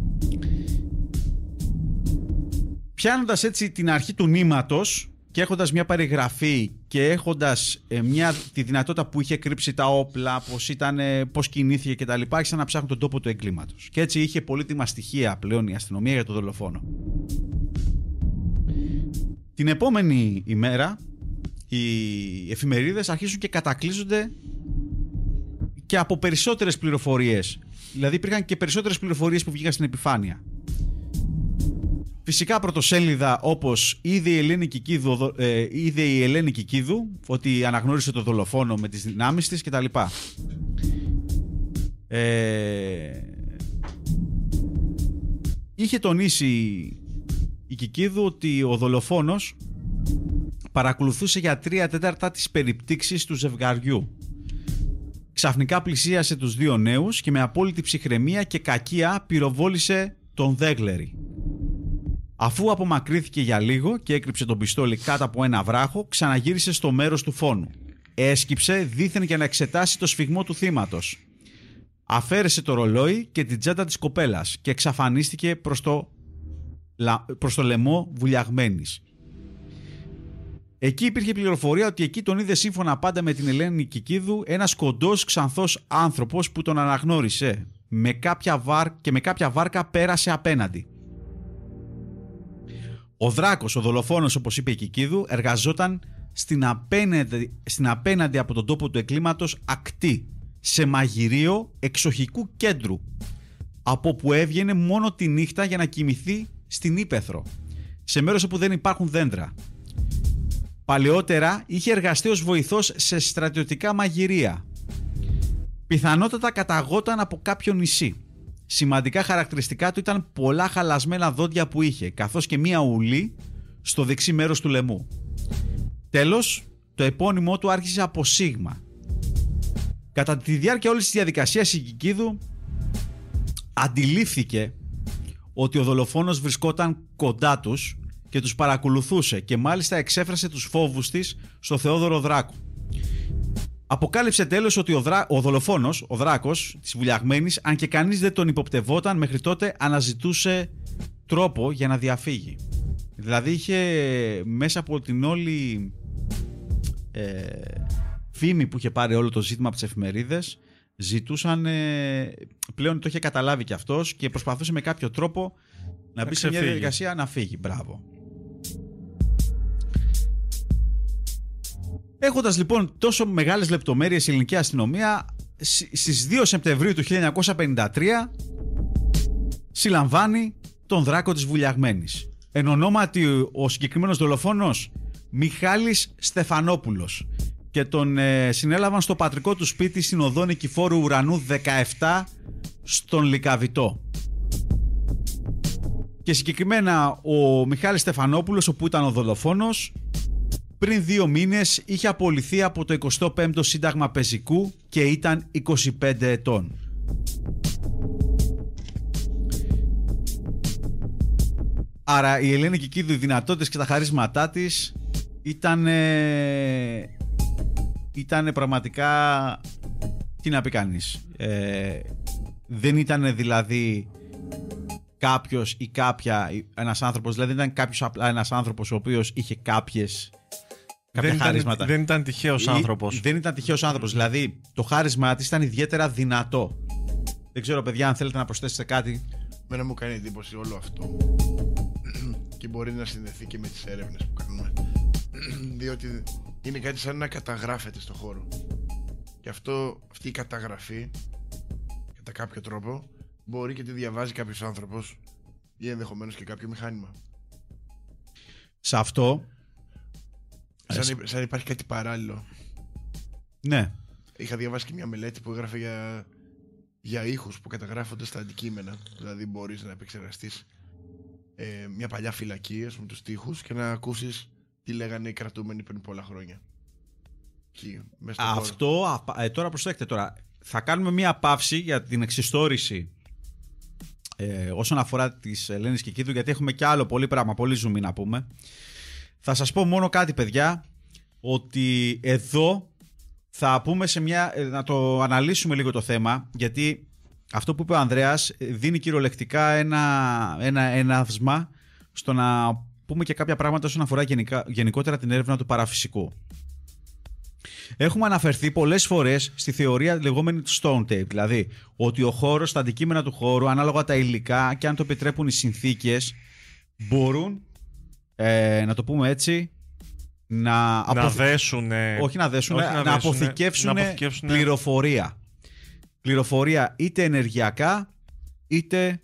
Πιάνοντας έτσι την αρχή του νήματος και έχοντας μια περιγραφή και έχοντας τη δυνατότητα που είχε κρύψει τα όπλα, πώς κινήθηκε κτλ., άρχισαν να ψάχνουν τον τόπο του εγκλήματος. Και έτσι είχε πολύτιμα στοιχεία πλέον η αστυνομία για τον δολοφόνο. Την επόμενη ημέρα οι εφημερίδες αρχίζουν και κατακλείζονται και από περισσότερες πληροφορίες. Δηλαδή υπήρχαν και περισσότερες πληροφορίες που βγήκαν στην επιφάνεια. Φυσικά πρωτοσέλιδα όπως είδε η Ελένη Κικίδου ότι αναγνώρισε το δολοφόνο με τις δυνάμεις της κτλ. Είχε τονίσει η Κικίδου ότι ο δολοφόνος παρακολουθούσε για 3/4 τις περιπτύξεις του ζευγαριού. Ξαφνικά πλησίασε τους δύο νέους και με απόλυτη ψυχραιμία και κακία πυροβόλησε τον Δέγλερη. Αφού απομακρύθηκε για λίγο και έκρυψε τον πιστόλι κάτω από ένα βράχο, ξαναγύρισε στο μέρος του φόνου. Έσκυψε δήθεν για να εξετάσει το σφιγμό του θύματος. Αφαίρεσε το ρολόι και την τσάντα της κοπέλας και εξαφανίστηκε προς το λαιμό Βουλιαγμένης. Εκεί υπήρχε πληροφορία ότι εκεί τον είδε, σύμφωνα πάντα με την Ελένη Κικίδου, ένας κοντός ξανθός άνθρωπος που τον αναγνώρισε και με κάποια βάρκα πέρασε απέναντι. Ο Δράκος, ο δολοφόνος, όπως είπε η Κικίδου, εργαζόταν στην απέναντι από τον τόπο του εγκλήματος ακτή, σε μαγειρίο εξοχικού κέντρου, από που έβγαινε μόνο τη νύχτα για να κοιμηθεί στην ύπαιθρο, σε μέρος όπου δεν υπάρχουν δέντρα. Παλαιότερα είχε εργαστεί ως βοηθός σε στρατιωτικά μαγειρία. Πιθανότατα καταγόταν από κάποιο νησί. Σημαντικά χαρακτηριστικά του ήταν πολλά χαλασμένα δόντια που είχε, καθώς και μία ουλή στο δεξί μέρος του λαιμού. Τέλος, το επώνυμό του άρχισε από Σίγμα. Κατά τη διάρκεια όλης της διαδικασίας η Κικίδου αντιλήφθηκε ότι ο δολοφόνος βρισκόταν κοντά τους και τους παρακολουθούσε και μάλιστα εξέφρασε τους φόβους της στο Θεόδωρο Δράκο. Αποκάλυψε τέλος ότι ο δολοφόνος, ο Δράκος της Βουλιαγμένης, αν και κανείς δεν τον υποπτευόταν μέχρι τότε, αναζητούσε τρόπο για να διαφύγει. Δηλαδή είχε μέσα από την όλη φήμη που είχε πάρει όλο το ζήτημα από τις εφημερίδες, ζητούσαν, πλέον το είχε καταλάβει και αυτός και προσπαθούσε με κάποιο τρόπο να μπει σε μια διαδικασία να φύγει. Μπράβο. Έχοντας λοιπόν τόσο μεγάλες λεπτομέρειες η ελληνική αστυνομία, στις 2 Σεπτεμβρίου του 1953 συλλαμβάνει τον Δράκο της Βουλιαγμένης. Εν ονόματι ο συγκεκριμένος δολοφόνος Μιχάλης Στεφανόπουλος, και τον συνέλαβαν στο πατρικό του σπίτι στην οδό Νικηφόρου Ουρανού 17 στον Λυκαβητό. Και συγκεκριμένα ο Μιχάλης Στεφανόπουλος, όπου ήταν ο δολοφόνος, πριν 2 μήνες είχε απολυθεί από το 25ο Σύνταγμα Πεζικού και ήταν 25 ετών. Άρα η Ελένη Κικίδου, οι δυνατότητες και τα χαρίσματά της ήταν πραγματικά, τι να πει κανείς, δεν ήταν δηλαδή κάποιος ή κάποια, ένας άνθρωπος, δηλαδή δεν ήταν κάποιος απλά ένας άνθρωπος ο οποίος είχε κάποια χαρίσματα. Δεν ήταν τυχαίος άνθρωπος. Δεν ήταν τυχαίος άνθρωπος, δηλαδή το χάρισμά της ήταν ιδιαίτερα δυνατό. Δεν ξέρω παιδιά αν θέλετε να προσθέσετε κάτι. Μένα μου κάνει εντύπωση όλο αυτό και μπορεί να συνδεθεί και με τις έρευνες που κάνουμε, διότι είναι κάτι σαν να καταγράφεται στο χώρο. Και αυτή η καταγραφή, κατά κάποιο τρόπο, μπορεί και τη διαβάζει κάποιος άνθρωπος ή ενδεχομένως και κάποιο μηχάνημα. Σε αυτό σαν υπάρχει κάτι παράλληλο. Ναι. Είχα διαβάσει και μια μελέτη που έγραφε για ήχους που καταγράφονται στα αντικείμενα. Δηλαδή μπορείς να επεξεργαστείς μια παλιά φυλακή, με τους τοίχους, και να ακούσεις τι λέγανε οι κρατούμενοι πριν πολλά χρόνια. Εκεί, μέσα στον αυτό, τώρα προσέξτε τώρα. Θα κάνουμε μια παύση για την εξιστόρηση όσον αφορά τις Ελένης Κικίδου, γιατί έχουμε κι άλλο πολύ πράγμα, πολύ ζουμί να πούμε. Θα σας πω μόνο κάτι, παιδιά, ότι εδώ θα πούμε να το αναλύσουμε λίγο το θέμα, γιατί αυτό που είπε ο Ανδρέας δίνει κυριολεκτικά ένα έναυσμα στο να πούμε και κάποια πράγματα όσον αφορά γενικότερα την έρευνα του παραφυσικού. Έχουμε αναφερθεί πολλές φορές στη θεωρία λεγόμενη του Stone Tape, δηλαδή ότι ο χώρος, τα αντικείμενα του χώρου, ανάλογα τα υλικά και αν το επιτρέπουν οι συνθήκες, μπορούν, να το πούμε έτσι, να αποθηκεύσουν πληροφορία. Πληροφορία είτε ενεργειακά, είτε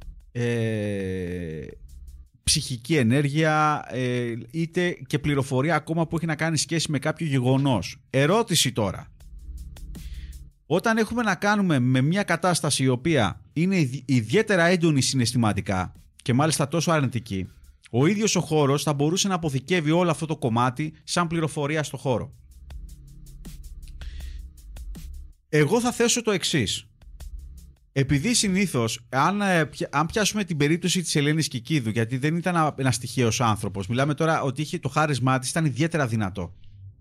ψυχική ενέργεια, είτε και πληροφορία ακόμα που έχει να κάνει σχέση με κάποιο γεγονός. Ερώτηση τώρα. Όταν έχουμε να κάνουμε με μια κατάσταση η οποία είναι ιδιαίτερα έντονη συναισθηματικά και μάλιστα τόσο αρνητική, ο ίδιος ο χώρος θα μπορούσε να αποθηκεύει όλο αυτό το κομμάτι σαν πληροφορία στο χώρο. Εγώ θα θέσω το εξής. Επειδή συνήθως, αν πιάσουμε την περίπτωση της Ελένης Κικίδου, γιατί δεν ήταν ένας τυχαίος άνθρωπος, μιλάμε τώρα ότι είχε το χάρισμά της, ήταν ιδιαίτερα δυνατό.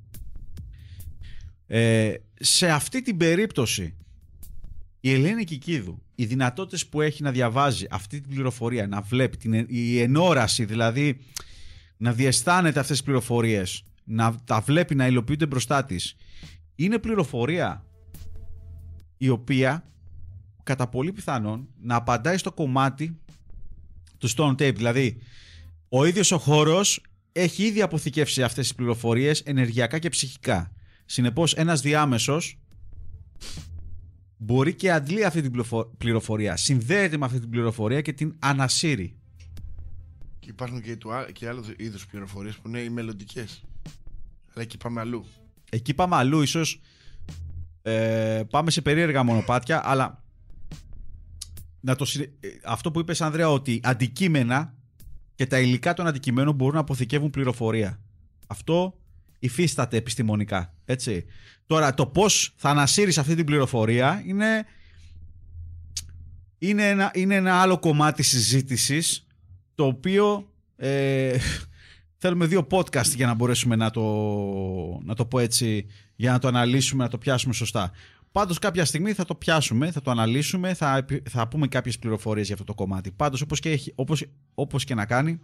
Σε αυτή την περίπτωση, η Ελένη Κικίδου, οι δυνατότητες που έχει να διαβάζει αυτή την πληροφορία, να βλέπει η ενόραση, δηλαδή να διαισθάνεται αυτές τις πληροφορίες, να τα βλέπει να υλοποιούνται μπροστά της, είναι πληροφορία η οποία κατά πολύ πιθανόν να απαντάει στο κομμάτι του Stone Tape. Δηλαδή, ο ίδιος ο χώρος έχει ήδη αποθηκεύσει αυτές τις πληροφορίες ενεργειακά και ψυχικά. Συνεπώς, ένας διάμεσος μπορεί και αντλεί αυτή την πληροφορία, συνδέεται με αυτή την πληροφορία και την ανασύρει. Και υπάρχουν και άλλου είδους πληροφορίες που είναι οι μελλοντικές. Αλλά εκεί πάμε αλλού. Εκεί πάμε αλλού, ίσως πάμε σε περίεργα μονοπάτια, αλλά αυτό που είπες, Ανδρέα, ότι αντικείμενα και τα υλικά των αντικειμένων μπορούν να αποθηκεύουν πληροφορία. Αυτό υφίσταται επιστημονικά, έτσι. Τώρα, το πώς θα ανασύρεις αυτή την πληροφορία είναι ένα άλλο κομμάτι συζήτησης, το οποίο θέλουμε 2 podcast για να μπορέσουμε να το πω έτσι, για να το αναλύσουμε, να το πιάσουμε σωστά. Πάντως κάποια στιγμή θα το πιάσουμε, θα το αναλύσουμε, θα πούμε κάποιες πληροφορίες για αυτό το κομμάτι. Πάντως όπως και να κάνει,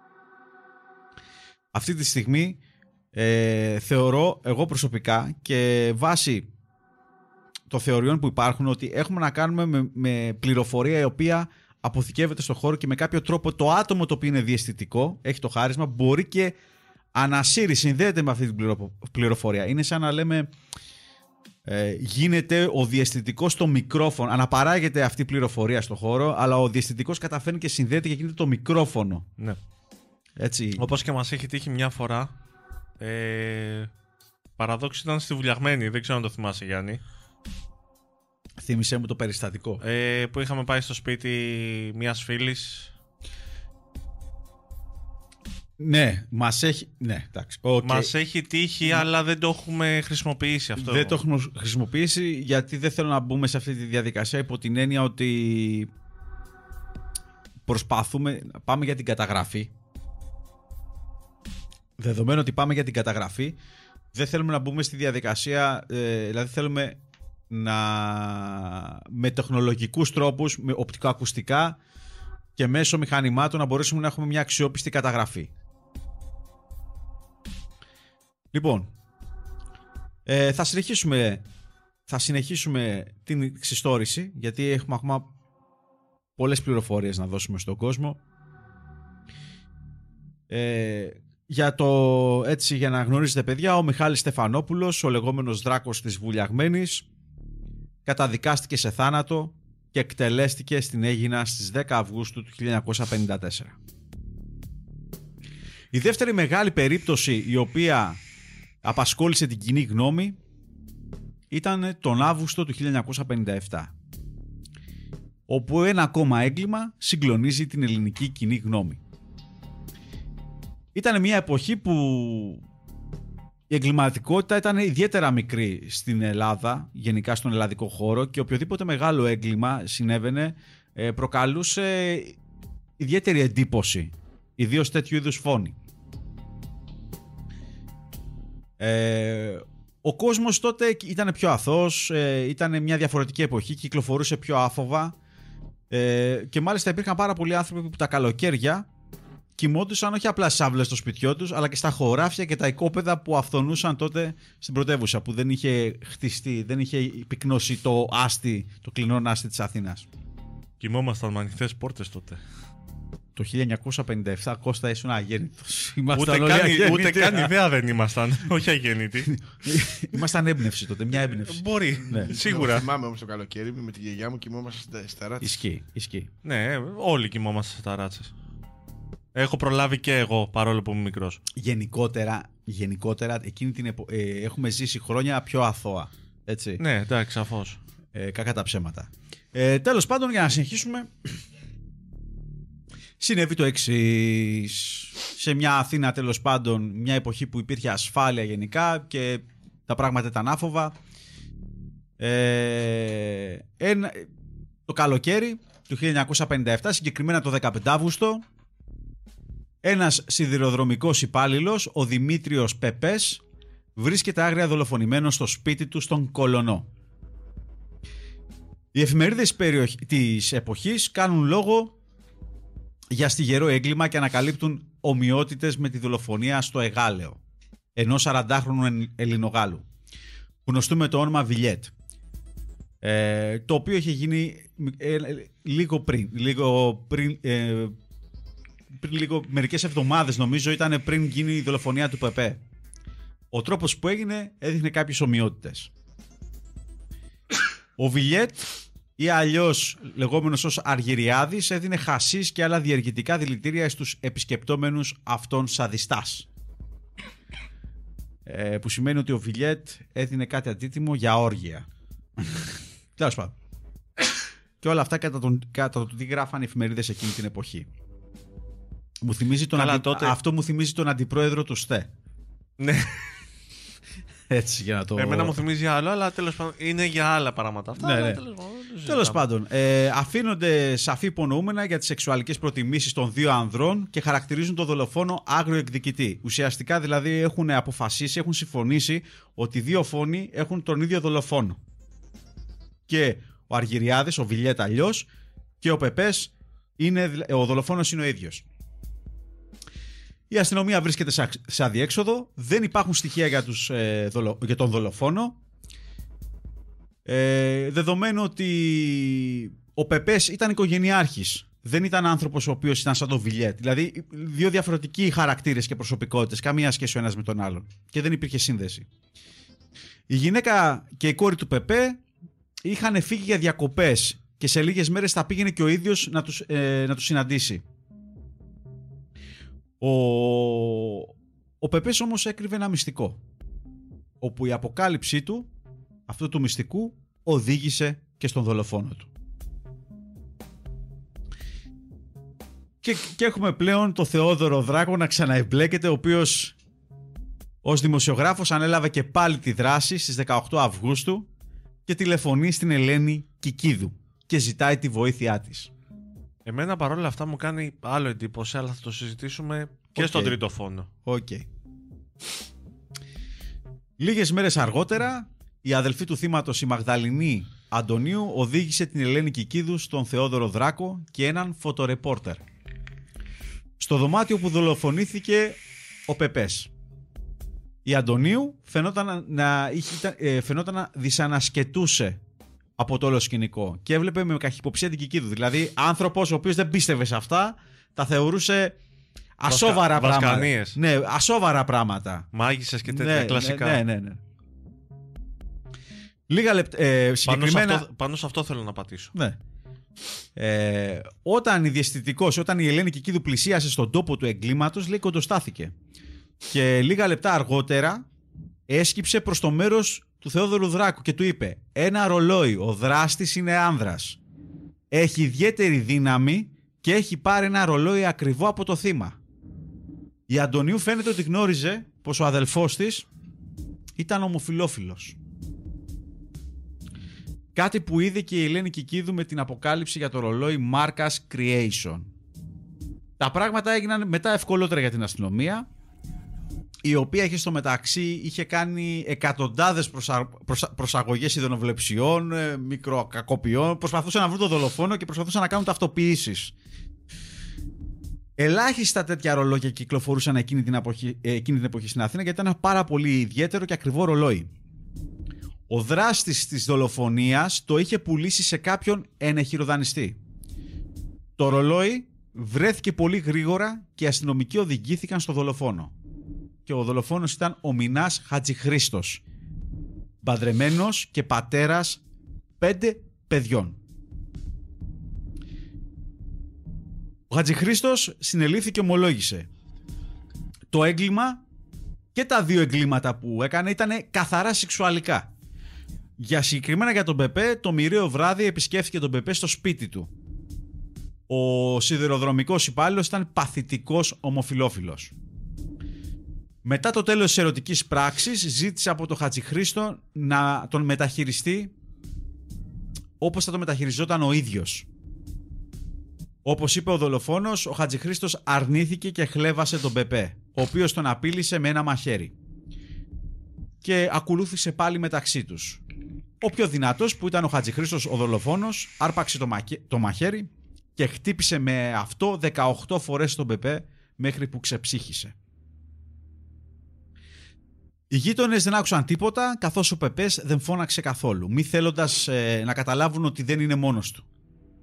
αυτή τη στιγμή θεωρώ εγώ προσωπικά και βάσει των θεωριών που υπάρχουν ότι έχουμε να κάνουμε με πληροφορία η οποία αποθηκεύεται στο χώρο και με κάποιο τρόπο το άτομο το οποίο είναι διαισθητικό, έχει το χάρισμα, μπορεί και ανασύρει, συνδέεται με αυτή την πληροφορία. Είναι σαν να λέμε γίνεται ο διαισθητικός στο μικρόφωνο, αναπαράγεται αυτή η πληροφορία στο χώρο, αλλά ο διαισθητικός καταφέρνει και συνδέεται και γίνεται το μικρόφωνο. Ναι. Έτσι. Όπως και μας έχει τύχει μια φορά, παραδόξου ήταν στη Βουλιαγμένη, δεν ξέρω αν το θυμάσαι, Γιάννη. Θύμισέ μου το περιστατικό. Που είχαμε πάει στο σπίτι μιας φίλης. Ναι, μας έχει. Ναι, εντάξει. Okay. Μας έχει τύχει, αλλά δεν το έχουμε χρησιμοποιήσει αυτό. Δεν το έχουμε χρησιμοποιήσει γιατί δεν θέλω να μπούμε σε αυτή τη διαδικασία υπό την έννοια ότι πάμε για την καταγραφή. Δεδομένου ότι πάμε για την καταγραφή, δεν θέλουμε να μπούμε στη διαδικασία, δηλαδή θέλουμε με τεχνολογικούς τρόπους, με οπτικοακουστικά και μέσω μηχανημάτων να μπορέσουμε να έχουμε μια αξιόπιστη καταγραφή. Λοιπόν, θα συνεχίσουμε την εξιστόρηση, γιατί έχουμε ακόμα πολλές πληροφορίες να δώσουμε στον κόσμο. Για να γνωρίζετε, παιδιά, ο Μιχάλης Στεφανόπουλος, ο λεγόμενος δράκος της Βουλιαγμένης, καταδικάστηκε σε θάνατο και εκτελέστηκε στην Αίγινα στις 10 Αυγούστου του 1954. Η δεύτερη μεγάλη περίπτωση η οποία απασχόλησε την κοινή γνώμη ήταν τον Αύγουστο του 1957, όπου ένα ακόμα έγκλημα συγκλονίζει την ελληνική κοινή γνώμη. Ήταν μια εποχή που η εγκληματικότητα ήταν ιδιαίτερα μικρή στην Ελλάδα, γενικά στον ελλαδικό χώρο, και οποιοδήποτε μεγάλο έγκλημα συνέβαινε προκαλούσε ιδιαίτερη εντύπωση, ιδίως τέτοιου είδους φόνοι. Ο κόσμος τότε ήταν πιο αθώος, ήταν μια διαφορετική εποχή, κυκλοφορούσε πιο άφοβα, και μάλιστα υπήρχαν πάρα πολλοί άνθρωποι που τα καλοκαίρια κοιμόντουσαν όχι απλά στις αυλές των σπιτιών τους, αλλά και στα χωράφια και τα οικόπεδα που αυθονούσαν τότε στην πρωτεύουσα, που δεν είχε χτιστεί, δεν είχε πυκνώσει το κλεινό άστι της Αθήνας. Κοιμόμασταν με ανοιχτές πόρτες τότε. Το 1957, Κώστα, ήσουν αγέννητος. Ούτε καν ιδέα δεν ήμασταν. Όχι αγέννητοι. Ήμασταν έμπνευση τότε, μια έμπνευση. Μπορεί, Ναι. σίγουρα. Θυμάμαι όμως το καλοκαίρι με τη γιαγιά μου κοιμόμαστε στα ράτσες. Ισχύει. Ναι, όλοι κοιμόμαστε στα ράτσες. Έχω προλάβει και εγώ, παρόλο που είμαι μικρός. Γενικότερα εκείνη την έχουμε ζήσει χρόνια πιο αθώα. Έτσι. Ναι, εντάξει, σαφώς. Κακά τα ψέματα. Τέλος πάντων, για να συνεχίσουμε, συνέβη το εξής. Σε μια Αθήνα, τέλος πάντων, μια εποχή που υπήρχε ασφάλεια γενικά και τα πράγματα ήταν άφοβα, το καλοκαίρι του 1957, συγκεκριμένα το 15 Αύγουστο, ένας σιδηροδρομικός υπάλληλος, ο Δημήτριος Πεπές, βρίσκεται άγρια δολοφονημένος στο σπίτι του στον Κολονό. Οι εφημερίδες της εποχής κάνουν λόγο για στιγερό έγκλημα και ανακαλύπτουν ομοιότητες με τη δολοφονία στο Εγάλεο ενός 40χρονου Ελληνογάλου, γνωστού με το όνομα Βιλιέτ, το οποίο είχε γίνει μερικές εβδομάδες, νομίζω ήταν πριν γίνει η δολοφονία του Πεπέ. Ο τρόπος που έγινε έδειχνε κάποιες ομοιότητες. Ο Βιλιέτ, ή αλλιώς λεγόμενος ως Αργυριάδης, έδινε χασίς και άλλα διεργητικά δηλητήρια στους επισκεπτόμενους αυτών σαδιστάς, που σημαίνει ότι ο Βιλιέτ έδινε κάτι αντίτιμο για όργια. Τέλος πάντων. Και όλα αυτά κατά το τι γράφαν οι εφημερίδες εκείνη την εποχή. Μου θυμίζει Αυτό μου θυμίζει τον αντιπρόεδρο του ΣΤΕ. Ναι. Έτσι, για να το... Εμένα μου θυμίζει άλλο, αλλά τέλος πάντων είναι για άλλα πράγματα αυτά. Ναι. Τέλος πάντων, αφήνονται σαφή υπονοούμενα για τις σεξουαλικές προτιμήσεις των δύο ανδρών και χαρακτηρίζουν τον δολοφόνο άγριο εκδικητή. Ουσιαστικά δηλαδή έχουν αποφασίσει, έχουν συμφωνήσει ότι δύο φόνοι έχουν τον ίδιο δολοφόνο. Και ο Αργυριάδης, ο Βιλιέτ αλλιώς, και ο Πεπές, ο δολοφόνος είναι ο ίδιος. Η αστυνομία βρίσκεται σε αδιέξοδο, δεν υπάρχουν στοιχεία για τον δολοφόνο, δεδομένου ότι ο Πεπές ήταν οικογενειάρχης, δεν ήταν άνθρωπος ο οποίος ήταν σαν τον Βιλιέτ. Δηλαδή δύο διαφορετικοί χαρακτήρες και προσωπικότητες, καμία σχέση ο ένας με τον άλλον, και δεν υπήρχε σύνδεση. Η γυναίκα και η κόρη του Πεπέ είχαν φύγει για διακοπές και σε λίγες μέρες θα πήγαινε και ο ίδιος να τους συναντήσει. Ο Πεπές όμως έκρυβε ένα μυστικό, όπου η αποκάλυψή του, αυτού του μυστικού, οδήγησε και στον δολοφόνο του. Και έχουμε πλέον το Θεόδωρο Δράκο να ξαναεμπλέκεται, ο οποίος ως δημοσιογράφος ανέλαβε και πάλι τη δράση στις 18 Αυγούστου και τηλεφωνεί στην Ελένη Κικίδου και ζητάει τη βοήθειά της. Εμένα παρόλα αυτά μου κάνει άλλο εντύπωση, αλλά θα το συζητήσουμε και στον τρίτο φόνο. Λίγες μέρες αργότερα, η αδελφή του θύματος, η Μαγδαληνή Αντωνίου, οδήγησε την Ελένη Κικίδου στον Θεόδωρο Δράκο και έναν φωτορεπόρτερ στο δωμάτιο που δολοφονήθηκε ο Πεπές. Η Αντωνίου φαινόταν να δυσανασκετούσε από το όλο σκηνικό και έβλεπε με καχυποψία την Κικίδου. Δηλαδή άνθρωπος ο οποίος δεν πίστευε σε αυτά, τα θεωρούσε ασόβαρα πράγματα. Ναι, ασόβαρα πράγματα. Μάγισσες και τέτοια κλασικά. Ναι. Λίγα λεπτά. Πάνω σε αυτό θέλω να πατήσω. Ναι. Όταν η Ελένη Κικίδου πλησίασε στον τόπο του εγκλήματος, λέει, κοντοστάθηκε. Και λίγα λεπτά αργότερα έσκυψε προς το μέρος του Θεόδωρου Δράκου και του είπε: «Ένα ρολόι, ο δράστης είναι άνδρας. Έχει ιδιαίτερη δύναμη και έχει πάρει ένα ρολόι ακριβό από το θύμα. Η Αντωνίου φαίνεται ότι γνώριζε πως ο αδελφός της ήταν ομοφυλόφιλος. Κάτι που είδε και η Ελένη Κικίδου με την αποκάλυψη για το ρολόι μάρκας Creation. Τα πράγματα έγιναν μετά ευκολότερα για την αστυνομία, η οποία είχε στο μεταξύ είχε κάνει εκατοντάδες προσαγωγές ειδωνοβλεψιών, μικροκακοποιών, προσπαθούσαν να βρουν τον δολοφόνο και προσπαθούσαν να κάνουν ταυτοποιήσεις. Ελάχιστα τέτοια ρολόγια κυκλοφορούσαν εκείνη την εποχή στην Αθήνα, γιατί ήταν ένα πάρα πολύ ιδιαίτερο και ακριβό ρολόι. Ο δράστης της δολοφονίας το είχε πουλήσει σε κάποιον ενεχειροδανιστή. Το ρολόι βρέθηκε πολύ γρήγορα και οι αστυνομικοί οδηγήθηκαν στο δολοφόνο. Και ο δολοφόνος ήταν ο Μινάς Χατζηχρήστος, παντρεμένος και πατέρας 5 παιδιών. Ο Χατζηχρήστος συνελήφθη και ομολόγησε. Το έγκλημα και τα 2 εγκλήματα που έκανε ήταν καθαρά σεξουαλικά. Συγκεκριμένα για τον Πεπέ, το μοιραίο βράδυ επισκέφθηκε τον Πεπέ στο σπίτι του. Ο σιδηροδρομικός υπάλληλος ήταν παθητικός ομοφυλόφιλος. Μετά το τέλος της ερωτικής πράξης, ζήτησε από τον Χατζηχρήστο να τον μεταχειριστεί όπως θα τον μεταχειριζόταν ο ίδιος. Όπως είπε ο δολοφόνος, ο Χατζηχρήστος αρνήθηκε και χλέβασε τον Πεπέ, ο οποίος τον απείλησε με ένα μαχαίρι. Και ακολούθησε πάλι μεταξύ τους. Ο πιο δυνατός, που ήταν ο Χατζηχρήστος ο δολοφόνος, άρπαξε το μαχαίρι και χτύπησε με αυτό 18 φορές τον Πεπέ μέχρι που ξεψύχησε. Οι γείτονες δεν άκουσαν τίποτα, καθώς ο Πεπές δεν φώναξε καθόλου, μη θέλοντας να καταλάβουν ότι δεν είναι μόνος του.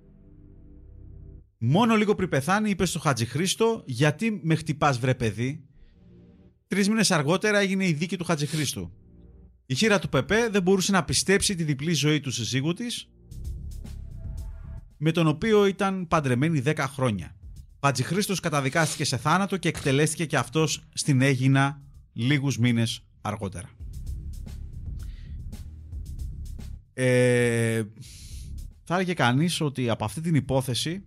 Μόνο λίγο πριν πεθάνει είπε στο Χατζηχρήστο, γιατί με χτυπάς βρε παιδί. 3 μήνες αργότερα έγινε η δίκη του Χατζηχρήστου. Η χείρα του Πεπέ δεν μπορούσε να πιστέψει τη διπλή ζωή του συζύγου της, με τον οποίο ήταν παντρεμένη 10 χρόνια. Ο Χατζηχρήστος καταδικάστηκε σε θάνατο και εκτελέστηκε και αυτός στην Αίγινα λίγους μήνες αργότερα. Θα έλεγε κανείς ότι από αυτή την υπόθεση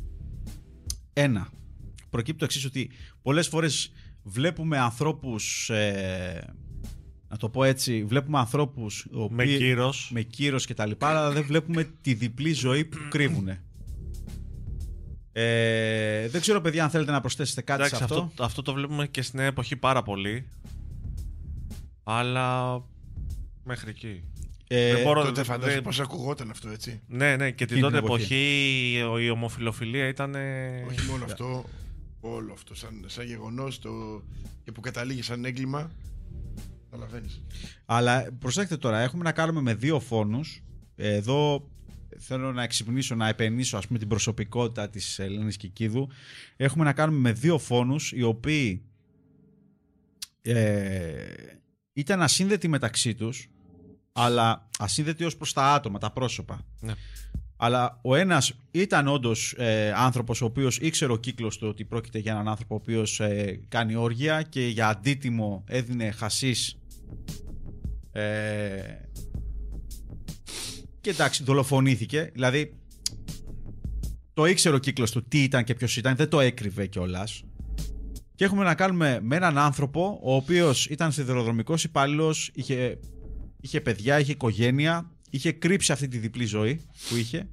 προκύπτει το εξής, ότι πολλές φορές βλέπουμε ανθρώπους, να το πω έτσι, βλέπουμε ανθρώπους με κύρος και τα λοιπά, αλλά δεν βλέπουμε τη διπλή ζωή που κρύβουνε. Δεν ξέρω, παιδιά, αν θέλετε να προσθέσετε κάτι. Εντάξει, σε αυτό. Αυτό το βλέπουμε και στην εποχή πάρα πολύ, αλλά μέχρι εκεί. Τότε φαντάζομαι πως ακουγόταν αυτό, έτσι. Ναι, και την τότε εποχή η ομοφυλοφιλία ήταν. Όχι μόνο αυτό, όλο αυτό σαν γεγονός και που καταλήγει σαν έγκλημα. Καταλαβαίνεις. Αλλά προσέξτε τώρα, έχουμε να κάνουμε με 2 φόνους. Εδώ θέλω να εξυπνήσω, να επενήσω, ας πούμε, την προσωπικότητα της Ελένης Κικίδου. Έχουμε να κάνουμε με 2 φόνους οι οποίοι ήταν ασύνδετοι μεταξύ τους, αλλά ασύνδετοι ως προς τα άτομα, τα πρόσωπα. Ναι. Αλλά ο ένας ήταν όντως άνθρωπος ο οποίος ήξερε ο κύκλος του ότι πρόκειται για έναν άνθρωπο ο οποίος κάνει όργια και για αντίτιμο έδινε χασίς και εντάξει, δολοφονήθηκε. Δηλαδή το ήξερε ο κύκλος του τι ήταν και ποιος ήταν, δεν το έκρυβε κιόλας. Και έχουμε να κάνουμε με έναν άνθρωπο ο οποίος ήταν σιδηροδρομικός υπάλληλος, είχε παιδιά, είχε οικογένεια, είχε κρύψει αυτή τη διπλή ζωή που είχε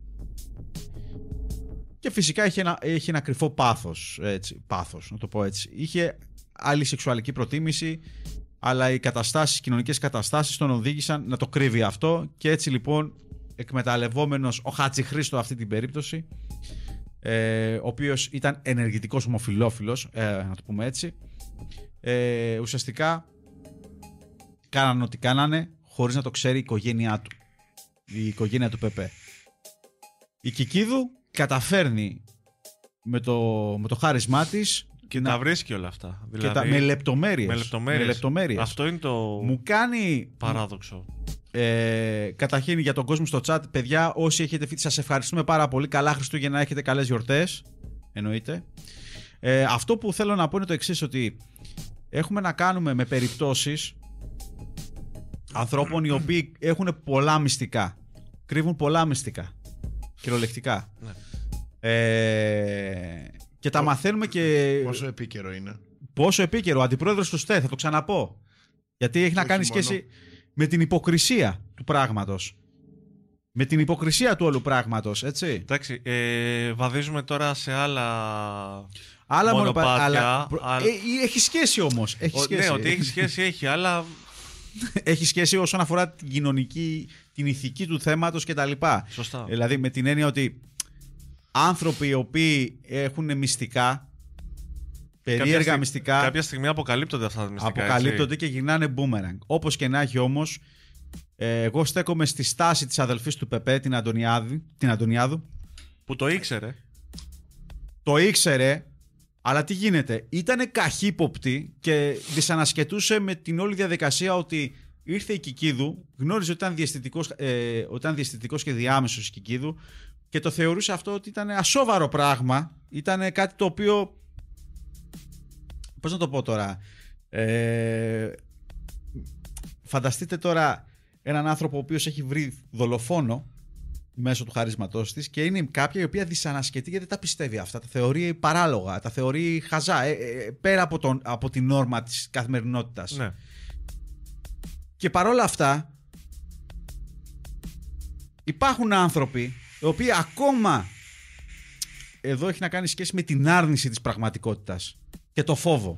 και φυσικά είχε ένα κρυφό πάθος, να το πω έτσι. Είχε άλλη σεξουαλική προτίμηση, αλλά οι κοινωνικές καταστάσεις τον οδήγησαν να το κρύβει αυτό, και έτσι λοιπόν, εκμεταλλευόμενος ο Χατζηχρήστο αυτή την περίπτωση, ο οποίος ήταν ενεργητικός ομοφυλόφιλος, να το πούμε έτσι, ουσιαστικά κάνανε ό,τι κάνανε χωρίς να το ξέρει η οικογένειά του, η οικογένεια του Πεπέ. Η Κικίδου καταφέρνει με το χάρισμά της και τα βρίσκει όλα αυτά. Δηλαδή, με λεπτομέρειες. Αυτό είναι το μου κάνει παράδοξο. Καταρχήν, για τον κόσμο στο chat, παιδιά, όσοι έχετε φύγει, σας ευχαριστούμε πάρα πολύ. Καλά Χριστούγεννα, έχετε καλές γιορτές. Εννοείται. Αυτό που θέλω να πω είναι το εξής, ότι έχουμε να κάνουμε με περιπτώσεις ανθρώπων οι οποίοι έχουν πολλά μυστικά. Κρύβουν πολλά μυστικά. Κυριολεκτικά. Ναι. Και τα μαθαίνουμε και. Πόσο επίκαιρο είναι. Πόσο επίκαιρο, ο αντιπρόεδρος του ΣΤΕ, θα το ξαναπώ. Γιατί έχει να κάνει σχέση με την υποκρισία του πράγματος. Με την υποκρισία του όλου πράγματος, έτσι. Εντάξει, βαδίζουμε τώρα σε άλλα μονοπάτια. Έχει σχέση όμως. Ναι, ότι έχει σχέση έχει, αλλά... Έχει σχέση όσον αφορά την κοινωνική, την ηθική του θέματος κτλ. Σωστά. Δηλαδή με την έννοια ότι άνθρωποι οι οποίοι έχουν μυστικά, περίεργα μυστικά... Κάποια στιγμή αποκαλύπτονται αυτά τα μυστικά. Αποκαλύπτονται και γυρνάνε boomerang. Όπως και να έχει όμως, εγώ στέκομαι στη στάση της αδελφής του Πεπέ, την Αντωνιάδου. Που το ήξερε. Το ήξερε, αλλά τι γίνεται. Ήτανε καχύποπτη και δυσανασκετούσε με την όλη διαδικασία ότι ήρθε η Κικίδου, γνώριζε ότι ήταν διαισθητικός και διάμεσος η Κικίδου και το θεωρούσε αυτό ότι ήταν ασόβαρο πράγμα. Ήταν κάτι το οποίο... Πώς να το πω τώρα... Φανταστείτε τώρα έναν άνθρωπο ο οποίος έχει βρει δολοφόνο μέσω του χαρίσματός της και είναι κάποια η οποία δυσανασκετεί γιατί δεν τα πιστεύει αυτά, τα θεωρεί παράλογα, τα θεωρεί χαζά, πέρα από την νόρμα της καθημερινότητας. Ναι. Και παρόλα αυτά υπάρχουν άνθρωποι οι οποίοι ακόμα, εδώ έχει να κάνει σχέση με την άρνηση της πραγματικότητας και το φόβο.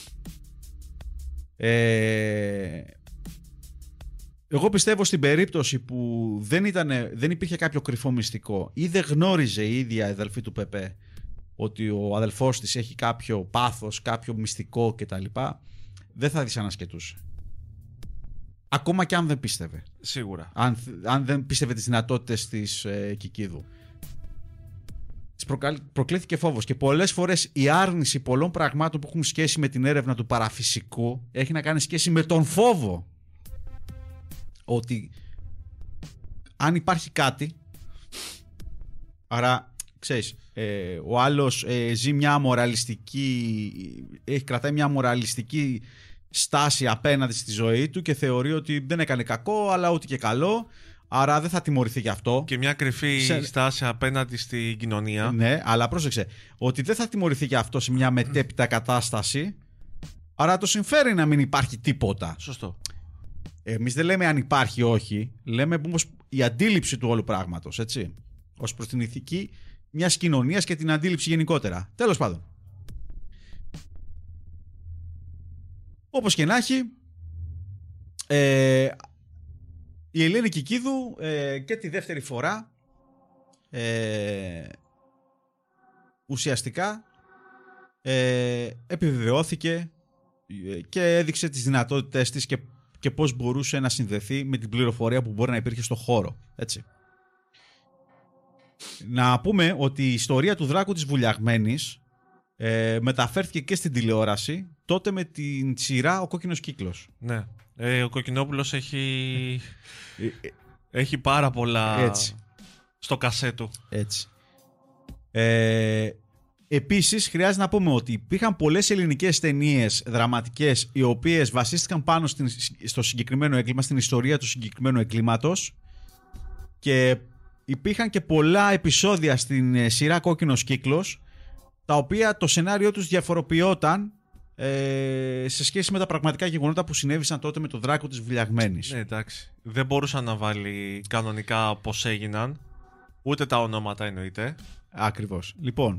Εγώ πιστεύω στην περίπτωση που δεν υπήρχε κάποιο κρυφό μυστικό ή δεν γνώριζε η ίδια η αδελφή του Πεπέ ότι ο αδελφός της έχει κάποιο πάθος, κάποιο μυστικό κτλ, δεν θα δυσανασκετούσε. Ακόμα και αν δεν πίστευε. Σίγουρα. Αν δεν πίστευε τις δυνατότητες της Κικίδου. Της προκλήθηκε φόβος και πολλές φορές η άρνηση πολλών πραγμάτων που έχουν σχέση με την έρευνα του παραφυσικού έχει να κάνει σχέση με τον φόβο. Ότι αν υπάρχει κάτι, άρα ξέρεις, ο άλλος ζει μια κρατάει μια μοραλιστική στάση απέναντι στη ζωή του και θεωρεί ότι δεν έκανε κακό αλλά ούτε και καλό, άρα δεν θα τιμωρηθεί γι' αυτό. Και μια κρυφή στάση απέναντι στην κοινωνία. Ναι, αλλά πρόσεξε, ότι δεν θα τιμωρηθεί γι' αυτό σε μια μετέπειτα κατάσταση, άρα το συμφέρει να μην υπάρχει τίποτα. Σωστό. Εμείς δεν λέμε αν υπάρχει ή όχι, λέμε όμως η αντίληψη του όλου πράγματος, έτσι, ως προς την ηθική μιας κοινωνίας και την αντίληψη γενικότερα. Τέλος πάντων. Όπως και να έχει, η Ελένη Κικίδου και τη δεύτερη φορά ουσιαστικά επιβεβαιώθηκε και έδειξε τις δυνατότητες της και πώς μπορούσε να συνδεθεί με την πληροφορία που μπορεί να υπήρχε στο χώρο. Έτσι. Να πούμε ότι η ιστορία του Δράκου της Βουλιαγμένης μεταφέρθηκε και στην τηλεόραση τότε με την σειρά Ο Κόκκινος Κύκλος. Ναι. Ο Κοκκινόπουλος έχει πάρα πολλά έτσι στο κασέ του. Έτσι. Επίσης χρειάζεται να πούμε ότι υπήρχαν πολλές ελληνικές ταινίες δραματικές οι οποίες βασίστηκαν πάνω στο συγκεκριμένο έγκλημα, στην ιστορία του συγκεκριμένου εγκλήματος, και υπήρχαν και πολλά επεισόδια στην σειρά Κόκκινος Κύκλος τα οποία το σενάριό τους διαφοροποιόταν σε σχέση με τα πραγματικά γεγονότα που συνέβησαν τότε με τον Δράκο της Βουλιαγμένης. Ναι, εντάξει. Δεν μπορούσα να βάλει κανονικά πώς έγιναν, ούτε τα ονόματα εννοείται. Ακριβώς. Λοιπόν,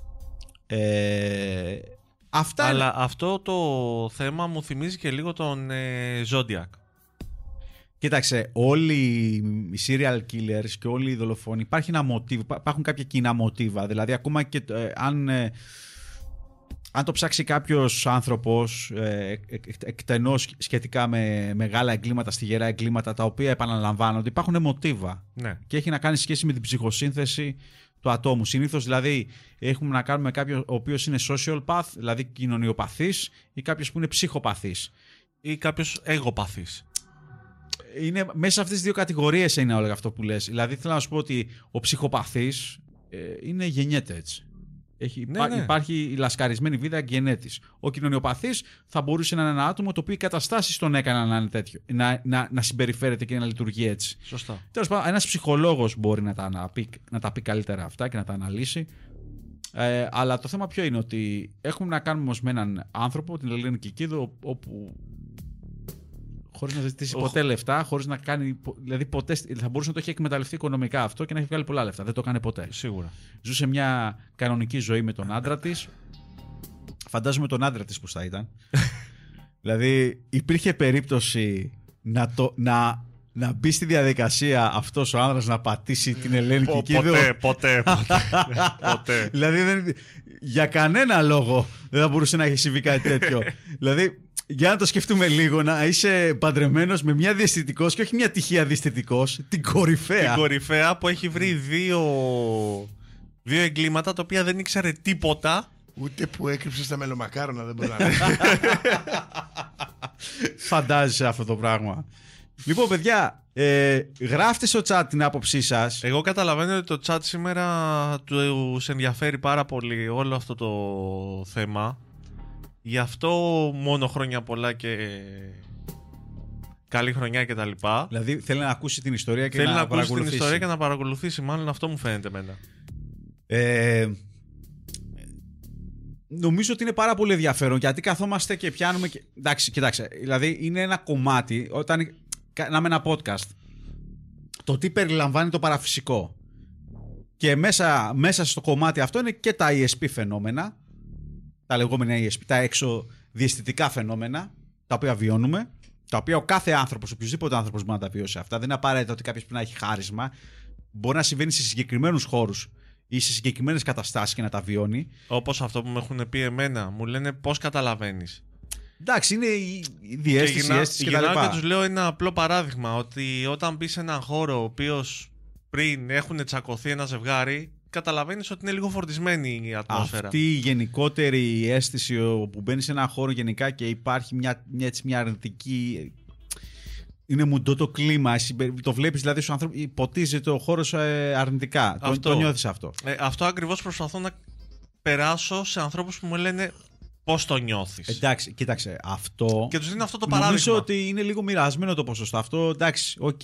αυτά αλλά είναι... αυτό το θέμα μου θυμίζει και λίγο τον Zodiac. Κοίταξε, όλοι οι serial killers και όλοι οι δολοφόνοι υπάρχουν κάποια κοινά μοτίβα. Δηλαδή ακόμα και αν το ψάξει κάποιος άνθρωπος εκτενώς σχετικά με μεγάλα εγκλήματα, στιγερά εγκλήματα τα οποία επαναλαμβάνονται, υπάρχουν μοτίβα. Ναι. Και έχει να κάνει σχέση με την ψυχοσύνθεση του ατόμου. Συνήθως δηλαδή έχουμε να κάνουμε κάποιον ο οποίος είναι sociopath, δηλαδή κοινωνιοπαθής, ή κάποιος που είναι ψυχοπαθής. Ή κάποιος εγωπαθής. Είναι, μέσα σε αυτές τις δύο κατηγορίες είναι όλο αυτό που λες. Δηλαδή θέλω να σου πω ότι ο ψυχοπαθής γεννιέται έτσι. Υπάρχει η λασκαρισμένη βίδα γενέτης. Ο κοινωνιοπαθής θα μπορούσε να είναι ένα άτομο το οποίο οι καταστάσεις τον έκαναν να είναι τέτοιο, να συμπεριφέρεται και να λειτουργεί έτσι. Σωστά. Τέλος πάντων, ένας ψυχολόγος μπορεί να τα πει καλύτερα αυτά και να τα αναλύσει. Αλλά το θέμα ποιο είναι, ότι έχουμε να κάνουμε όμως με έναν άνθρωπο, την Ελένη Κικίδου, όπου χωρίς να ζητήσει ποτέ λεφτά, χωρίς να κάνει. Δηλαδή, ποτέ θα μπορούσε να το έχει εκμεταλλευτεί οικονομικά αυτό και να έχει βγάλει πολλά λεφτά. Δεν το έκανε ποτέ. Σίγουρα. Ζούσε μια κανονική ζωή με τον άντρα της. Φαντάζομαι τον άντρα της πώς θα ήταν. Δηλαδή, υπήρχε περίπτωση να μπει στη διαδικασία αυτός ο άνδρας να πατήσει την Ελένη Κικίδου. Ποτέ. Δηλαδή, για κανένα λόγο δεν θα μπορούσε να έχει συμβεί κάτι τέτοιο. Δηλαδή, για να το σκεφτούμε λίγο, να είσαι παντρεμένος με μια διαισθητικός και όχι μια τυχαία διαισθητικός, την κορυφαία. Την κορυφαία που έχει βρει δύο εγκλήματα τα οποία δεν ήξερε τίποτα. Ούτε που έκρυψε στα μελομακάρονα δεν μπορεί να λέει. Φαντάζεσαι αυτό το πράγμα. Λοιπόν, παιδιά, γράφτε στο chat την άποψή σας. Εγώ καταλαβαίνω ότι το chat σήμερα τους ενδιαφέρει πάρα πολύ όλο αυτό το θέμα. Γι' αυτό μόνο χρόνια πολλά και καλή χρονιά και τα λοιπά. Δηλαδή θέλει να ακούσει την ιστορία και θέλει να ακούσει παρακολουθήσει. την ιστορία και να παρακολουθήσει. Μάλλον αυτό μου φαίνεται εμένα. Νομίζω ότι είναι πάρα πολύ ενδιαφέρον, γιατί καθόμαστε και πιάνουμε. Εντάξει, κοιτάξτε. Δηλαδή είναι ένα κομμάτι όταν κάναμε ένα podcast. Το τι περιλαμβάνει το παραφυσικό. Και μέσα στο κομμάτι αυτό είναι και τα ESP φαινόμενα. Τα λεγόμενα ESP, τα έξω διαισθητικά φαινόμενα, τα οποία βιώνουμε. Τα οποία ο κάθε άνθρωπος, οποιοδήποτε άνθρωπος μπορεί να τα βιώσει αυτά. Δεν είναι απαραίτητο ότι κάποιος πρέπει να έχει χάρισμα. Μπορεί να συμβαίνει σε συγκεκριμένους χώρους ή σε συγκεκριμένες καταστάσεις και να τα βιώνει. Όπως αυτό που μου έχουν πει εμένα. Μου λένε πώς καταλαβαίνεις. Εντάξει, είναι η διαίσθηση, η αίσθηση κτλ. Και τους λέω ένα απλό παράδειγμα. Ότι όταν μπεις σε έναν χώρο ο οποίος πριν έχουν τσακωθεί ένα ζευγάρι, καταλαβαίνεις ότι είναι λίγο φορτισμένη η ατμόσφαιρα. Αυτή η γενικότερη αίσθηση που μπαίνει σε έναν χώρο γενικά και υπάρχει μια αρνητική. Είναι μουντό το κλίμα. Εσύ το βλέπεις δηλαδή στους ανθρώπους. Υποτίζεται ο χώρος αρνητικά. Το νιώθεις αυτό. Αυτό ακριβώς προσπαθώ να περάσω σε ανθρώπους που μου λένε πώς το νιώθεις. Εντάξει, κοίταξε. Αυτό. Και τους δίνω αυτό το παράδειγμα. Νομίζω ότι είναι λίγο μοιρασμένο το ποσοστό. Αυτό εντάξει, οκ.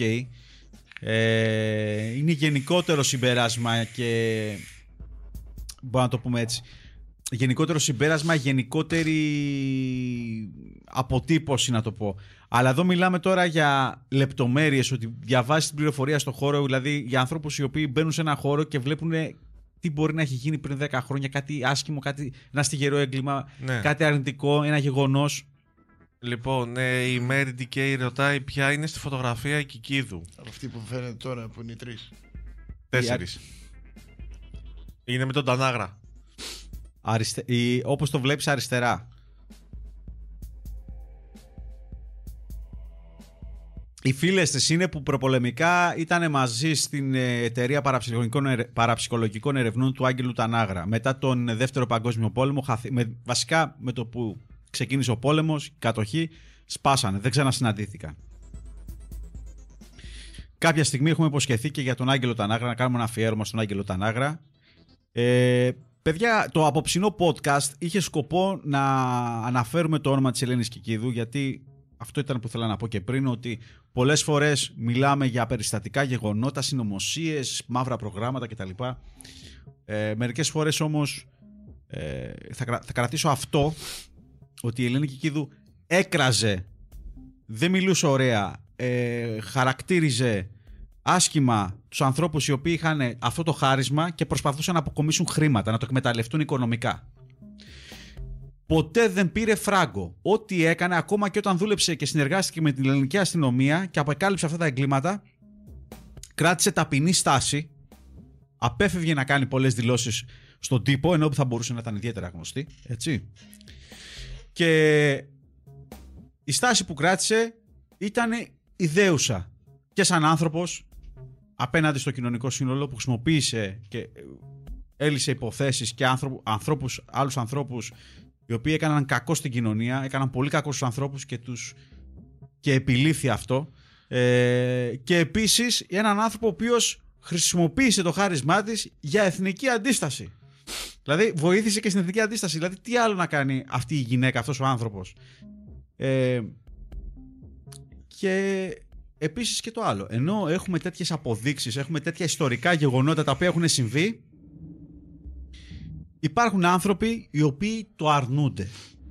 Είναι γενικότερο συμπέρασμα και μπορώ να το πούμε έτσι, γενικότερο συμπέρασμα, γενικότερη αποτύπωση να το πω. Αλλά εδώ μιλάμε τώρα για λεπτομέρειες, ότι διαβάζεις την πληροφορία στον χώρο, δηλαδή για ανθρώπους οι οποίοι μπαίνουν σε ένα χώρο και βλέπουν τι μπορεί να έχει γίνει πριν 10 χρόνια, κάτι άσχημο, ένα στιγερό έγκλημα, κάτι αρνητικό, ένα γεγονός. Λοιπόν, η Mary DK ρωτάει ποια είναι στη φωτογραφία η Κικίδου. Αυτή που φαίνεται τώρα που είναι οι 4. Είναι με τον Τανάγρα. Όπως το βλέπεις αριστερά. Οι φίλες της είναι που προπολεμικά ήταν μαζί στην εταιρεία παραψυχολογικών ερευνών του Άγγελου Τανάγρα. Μετά τον Δεύτερο Παγκόσμιο Πόλεμο, βασικά με το που ξεκίνησε ο πόλεμος, η κατοχή, σπάσανε, δεν ξανασυναντήθηκαν. Κάποια στιγμή έχουμε υποσχεθεί και για τον Άγγελο Τανάγρα, να κάνουμε ένα αφιέρωμα στον Άγγελο Τανάγρα. Παιδιά, το απόψινό podcast είχε σκοπό να αναφέρουμε το όνομα της Ελένης Κικίδου, γιατί αυτό ήταν που ήθελα να πω και πριν, ότι πολλές φορές μιλάμε για περιστατικά γεγονότα, συνωμοσίες, μαύρα προγράμματα κτλ. Μερικές φορές όμως θα κρατήσω αυτό, ότι η Ελένη Κικίδου έκραζε, δεν μιλούσε ωραία, χαρακτήριζε άσχημα τους ανθρώπους οι οποίοι είχαν αυτό το χάρισμα και προσπαθούσαν να αποκομίσουν χρήματα, να το εκμεταλλευτούν οικονομικά. Ποτέ δεν πήρε φράγκο. Ό,τι έκανε, ακόμα και όταν δούλεψε και συνεργάστηκε με την ελληνική αστυνομία και αποκάλυψε αυτά τα εγκλήματα, κράτησε ταπεινή στάση, απέφευγε να κάνει πολλές δηλώσεις στον τύπο, ενώ θα μπορούσε να ήταν ιδιαίτερα γνωστή, έτσι. Και η στάση που κράτησε ήταν ιδέουσα και σαν άνθρωπος απέναντι στο κοινωνικό σύνολο, που χρησιμοποίησε και έλυσε υποθέσεις και άλλους ανθρώπους οι οποίοι έκαναν κακό στην κοινωνία, έκαναν πολύ κακό στους ανθρώπους και επιλήθη αυτό. Και επίσης έναν άνθρωπο ο οποίος χρησιμοποίησε το χάρισμά της για εθνική αντίσταση. Δηλαδή βοήθησε και στην εθνική αντίσταση. Δηλαδή τι άλλο να κάνει αυτή η γυναίκα, αυτός ο άνθρωπος. Και επίσης και το άλλο. Ενώ έχουμε τέτοιες αποδείξεις, έχουμε τέτοια ιστορικά γεγονότα τα οποία έχουν συμβεί, υπάρχουν άνθρωποι οι οποίοι το αρνούνται.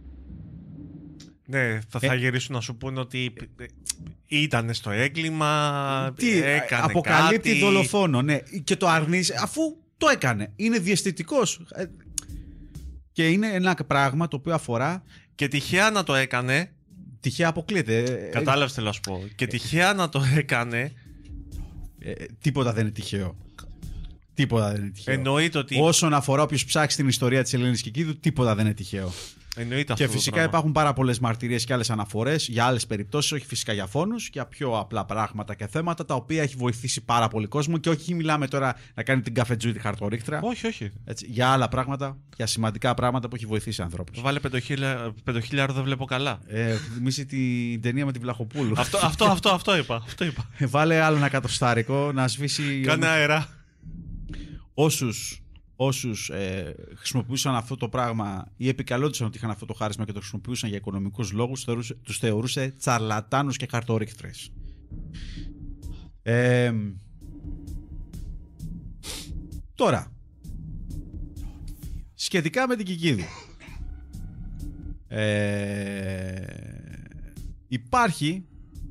Ναι, θα γυρίσουν να σου πούνε ότι ήταν στο έγκλημα, έκανε αποκαλύπτει κάτι. δολοφόνο, ναι, και το αρνείς αφού το έκανε. Είναι διαισθητικός. Και είναι ένα πράγμα το οποίο αφορά. Και τυχαία να το έκανε. Τυχαία αποκλείεται. Κατάλαβες θέλω να σου πω. Και τυχαία να το έκανε. Τίποτα δεν είναι τυχαίο. Τίποτα δεν είναι τυχαίο. Εννοείται ότι. Όσον αφορά όποιος ψάξει την ιστορία της Ελένης Κικίδου, τίποτα δεν είναι τυχαίο. Εννοείται Και αυτό φυσικά υπάρχουν πάρα πολλές μαρτυρίες και άλλες αναφορές για άλλες περιπτώσεις, όχι φυσικά για φόνους, για πιο απλά πράγματα και θέματα τα οποία έχει βοηθήσει πάρα πολύ κόσμο και όχι μιλάμε τώρα να κάνει την καφετζούδη χαρτορίχτρα. Όχι, όχι. Έτσι, για άλλα πράγματα, για σημαντικά πράγματα που έχει βοηθήσει ανθρώπους. Βάλε 5.000 δεν βλέπω καλά. Θυμίζει την ταινία με τη Βλαχοπούλου. Αυτό είπα. Βάλε άλλο ένα κατοστάρικο να σβήσει. Κάνε αέρα. Όσους χρησιμοποιούσαν αυτό το πράγμα ή επικαλόντουσαν ότι είχαν αυτό το χάρισμα και το χρησιμοποιούσαν για οικονομικούς λόγους, τους θεωρούσε τσαρλατάνους και χαρτορίχτρες. Τώρα, σχετικά με την Κικίδου, υπάρχει,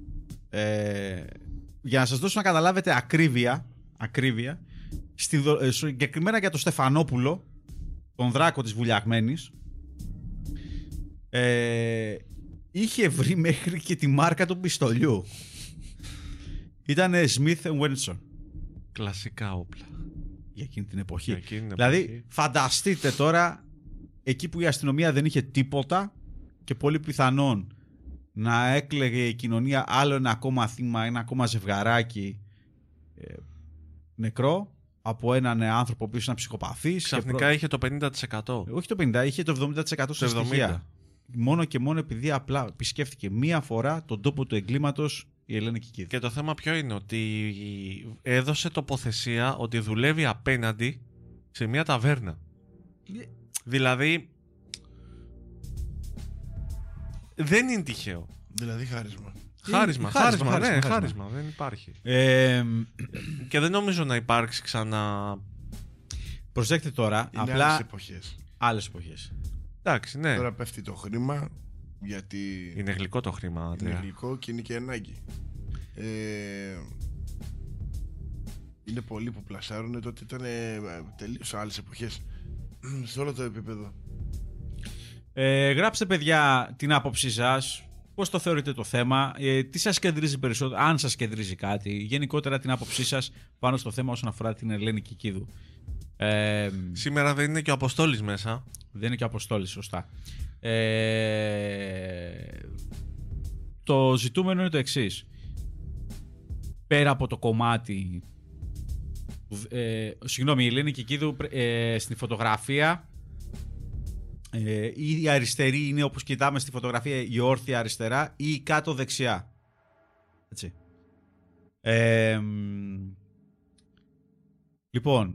για να σας δώσω να καταλάβετε ακρίβεια, συγκεκριμένα για τον Στεφανόπουλο, τον δράκο της Βουλιαγμένης, είχε βρει μέχρι και τη μάρκα του πιστολιού. Ήτανε Smith & Wesson. Κλασικά όπλα. Για εκείνη την εποχή. Δηλαδή, εποχή. Φανταστείτε τώρα, εκεί που η αστυνομία δεν είχε τίποτα και πολύ πιθανόν να έκλαιγε η κοινωνία άλλο ένα ακόμα θύμα, ένα ακόμα ζευγαράκι νεκρό από έναν άνθρωπο που ήταν ψυχοπαθής. Ξαφνικά είχε το 50%. Όχι το 50%, είχε το 70% στα στοιχεία. Μόνο και μόνο επειδή απλά επισκέφθηκε μία φορά τον τόπο του εγκλήματος η Ελένη Κικίδου. Και το θέμα ποιο είναι, ότι έδωσε τοποθεσία ότι δουλεύει απέναντι σε μία ταβέρνα. Δηλαδή δεν είναι τυχαίο. Δηλαδή χάρισμα. Χάρισμα, δεν υπάρχει. Και δεν νομίζω να υπάρξει ξανά. Προσέξτε τώρα, είναι απλά άλλες εποχές. Εντάξει, ναι. Τώρα πέφτει το χρήμα, γιατί είναι γλυκό το χρήμα. Είναι γλυκό και είναι και ανάγκη. Είναι πολλοί που πλασάρουν, τότε ήταν τελείως άλλες εποχές σε όλο το επίπεδο. Γράψτε παιδιά την άποψή σας. Πώς το θεωρείτε το θέμα, τι σας κεντρίζει περισσότερο, αν σας κεντρίζει κάτι, γενικότερα την άποψή σας πάνω στο θέμα όσον αφορά την Ελένη Κικίδου. Σήμερα δεν είναι και ο Αποστόλης μέσα. Δεν είναι και ο Αποστόλης, σωστά. Το ζητούμενο είναι το εξής. Πέρα από το κομμάτι... η Ελένη Κικίδου στην φωτογραφία... η αριστερή είναι, όπως κοιτάμε στη φωτογραφία, η όρθια αριστερά ή η κάτω δεξιά. Έτσι. Λοιπόν,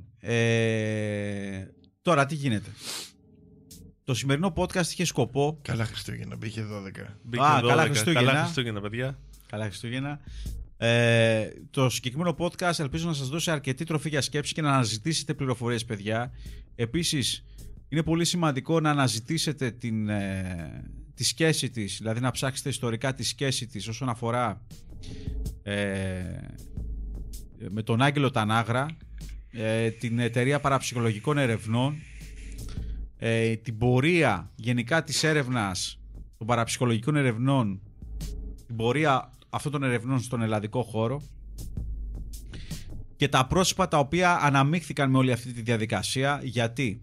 τώρα τι γίνεται. Το σημερινό podcast είχε σκοπό... Καλά Χριστούγεννα, μπήκε 12. Καλά Χριστούγεννα, παιδιά. Καλά Χριστούγεννα. Το συγκεκριμένο podcast ελπίζω να σας δώσει αρκετή τροφή για σκέψη και να αναζητήσετε πληροφορίες, παιδιά. Επίσης, είναι πολύ σημαντικό να αναζητήσετε τη σχέση της, δηλαδή να ψάξετε ιστορικά τη σχέση της όσον αφορά με τον Άγγελο Τανάγρα, την εταιρεία παραψυχολογικών ερευνών, την πορεία γενικά της έρευνας των παραψυχολογικών ερευνών, την πορεία αυτών των ερευνών στον ελλαδικό χώρο και τα πρόσωπα τα οποία αναμίχθηκαν με όλη αυτή τη διαδικασία. Γιατί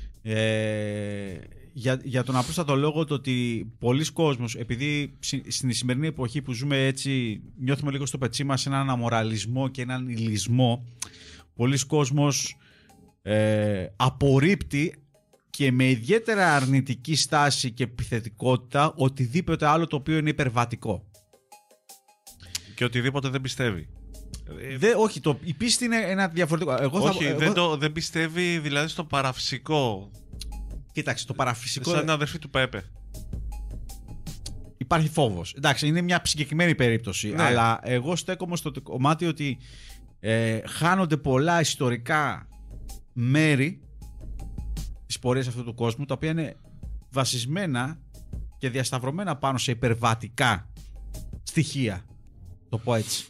για τον απλούστατο λόγο το ότι πολλοί κόσμος, επειδή στην σημερινή εποχή που ζούμε έτσι νιώθουμε λίγο στο πετσί μας έναν αμοραλισμό και έναν υλισμό, πολλοί κόσμος απορρίπτει και με ιδιαίτερα αρνητική στάση και επιθετικότητα οτιδήποτε άλλο το οποίο είναι υπερβατικό. Και οτιδήποτε δεν πιστεύει. Όχι, η πίστη είναι ένα διαφορετικό. Δεν πιστεύει δηλαδή στο παραφυσικό. Κοίταξε, το παραφυσικό. Σαν αδερφή του Πέπε. Υπάρχει φόβος. Εντάξει, είναι μια συγκεκριμένη περίπτωση. Ναι. Αλλά εγώ στέκομαι στο κομμάτι ότι χάνονται πολλά ιστορικά μέρη της πορείες αυτού του κόσμου, τα οποία είναι βασισμένα και διασταυρωμένα πάνω σε υπερβατικά στοιχεία, το πω έτσι.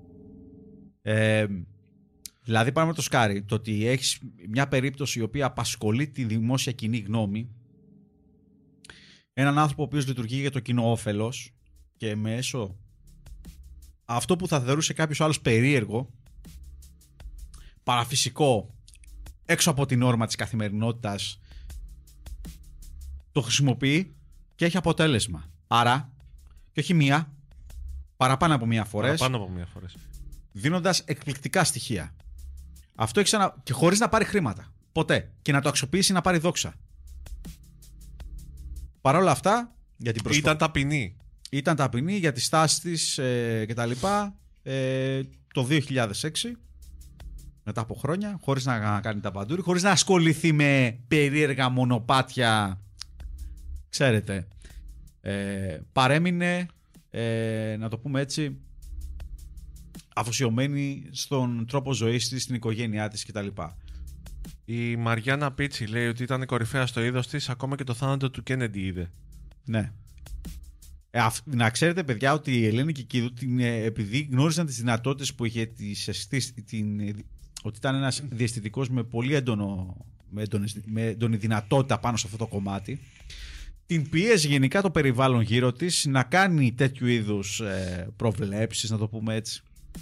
Δηλαδή πάμε με το σκάρι, το ότι έχεις μια περίπτωση η οποία απασχολεί τη δημόσια κοινή γνώμη, έναν άνθρωπο ο οποίος λειτουργεί για το κοινό όφελος και μέσω αυτό που θα θεωρούσε κάποιος άλλος περίεργο, παραφυσικό, έξω από την όρμα της καθημερινότητας, το χρησιμοποιεί και έχει αποτέλεσμα. Άρα, και όχι μία, παραπάνω από μία φορές, δίνοντας εκπληκτικά στοιχεία. Αυτό έχει και χωρίς να πάρει χρήματα. Ποτέ. Και να το αξιοποιήσει να πάρει δόξα. Παρ' όλα αυτά, για την Ήταν ταπεινή. Ήταν ταπεινή για τη στάση της και τα λοιπά, το 2006, μετά από χρόνια, χωρίς να κάνει τα παντούρι, χωρίς να ασχοληθεί με περίεργα μονοπάτια, ξέρετε, παρέμεινε, να το πούμε έτσι, αφοσιωμένη στον τρόπο ζωής της, στην οικογένειά της κτλ. Η Μαριάννα Πίτσι λέει ότι ήταν κορυφαία στο είδος της, ακόμα και το θάνατο του Κέννεντι είδε. Ναι. Να ξέρετε, παιδιά, ότι η Ελένη Κικίδου, επειδή γνώριζαν τις δυνατότητες που είχε, ότι ήταν ένας διαισθητικός με πολύ με έντονη δυνατότητα πάνω σε αυτό το κομμάτι, την πίεζε γενικά το περιβάλλον γύρω της να κάνει τέτοιου είδους προβλέψεις, να το πούμε έτσι.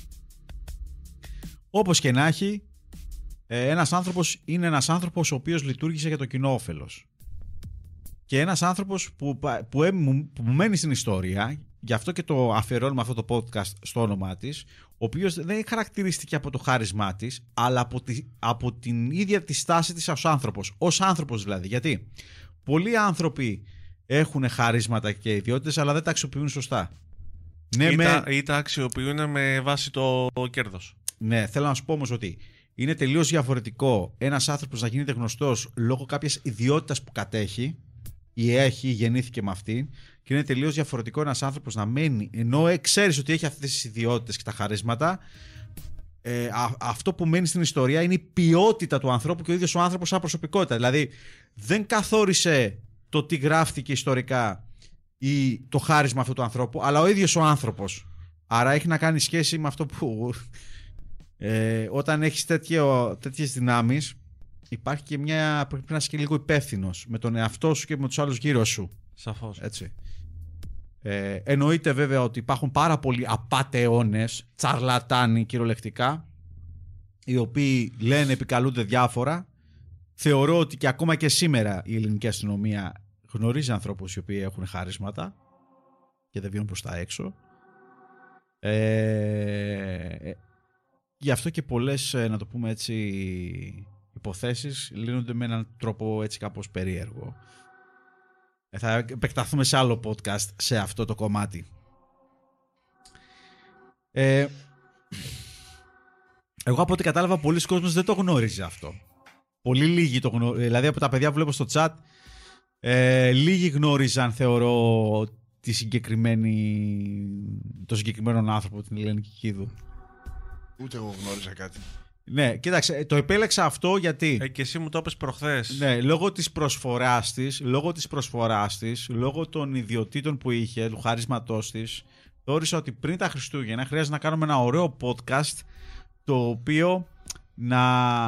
Όπως και να έχει, ένας άνθρωπος είναι ένας άνθρωπος ο οποίος λειτουργήσε για το κοινό όφελος. Και ένας άνθρωπος που μένει στην ιστορία, γι' αυτό και το αφιερώνουμε αυτό το podcast στο όνομά της, ο οποίος δεν χαρακτηρίστηκε από το χάρισμά της, αλλά από την ίδια τη στάση της ως άνθρωπος. Ως άνθρωπος δηλαδή. Γιατί πολλοί άνθρωποι έχουν χαρίσματα και ιδιότητες, αλλά δεν τα αξιοποιούν σωστά. Ή τα αξιοποιούν με βάση το κέρδος. Ναι, θέλω να σου πω όμως ότι είναι τελείως διαφορετικό ένας άνθρωπος να γίνεται γνωστός λόγω κάποιας ιδιότητας που κατέχει ή έχει, γεννήθηκε με αυτήν, και είναι τελείως διαφορετικό ένας άνθρωπος να μένει, ενώ ξέρεις ότι έχει αυτές τις ιδιότητες και τα χαρίσματα. Αυτό που μένει στην ιστορία είναι η ποιότητα του ανθρώπου και ο ίδιος ο άνθρωπος σαν προσωπικότητα. Δηλαδή δεν καθόρισε το τι γράφτηκε ιστορικά ή το χάρισμα αυτού του ανθρώπου, αλλά ο ίδιος ο άνθρωπος. Άρα έχει να κάνει σχέση με αυτό που όταν έχεις τέτοιες δυνάμεις, υπάρχει και πρέπει να είσαι και λίγο υπεύθυνος με τον εαυτό σου και με τους άλλους γύρω σου. Σαφώς. Έτσι. Εννοείται βέβαια ότι υπάρχουν πάρα πολλοί απατεώνες, τσαρλατάνοι κυριολεκτικά, οι οποίοι λένε, επικαλούνται διάφορα. Θεωρώ ότι και ακόμα και σήμερα η ελληνική αστυνομία γνωρίζει ανθρώπους οι οποίοι έχουν χάρισματα και δεν βγαίνουν προς τα έξω. Γι' αυτό και πολλές, να το πούμε έτσι, υποθέσεις λύνονται με έναν τρόπο έτσι κάπως περίεργο. Θα επεκταθούμε σε άλλο podcast σε αυτό το κομμάτι. Εγώ από ό,τι κατάλαβα, πολλοί κόσμος δεν το γνώριζε αυτό. Πολύ λίγοι το γνώριζαν. Δηλαδή από τα παιδιά που βλέπω στο chat, λίγοι γνώριζαν, θεωρώ, το συγκεκριμένο άνθρωπο, την Ελένη Κικίδου. Ούτε εγώ γνώριζα κάτι. Ναι, κοίταξε, το επέλεξα αυτό γιατί... και εσύ μου το είπες προχθές. Ναι, λόγω της προσφοράς της, λόγω των ιδιωτήτων που είχε, του χαρίσματός της, θεώρησα ότι πριν τα Χριστούγεννα χρειάζεται να κάνουμε ένα ωραίο podcast, το οποίο να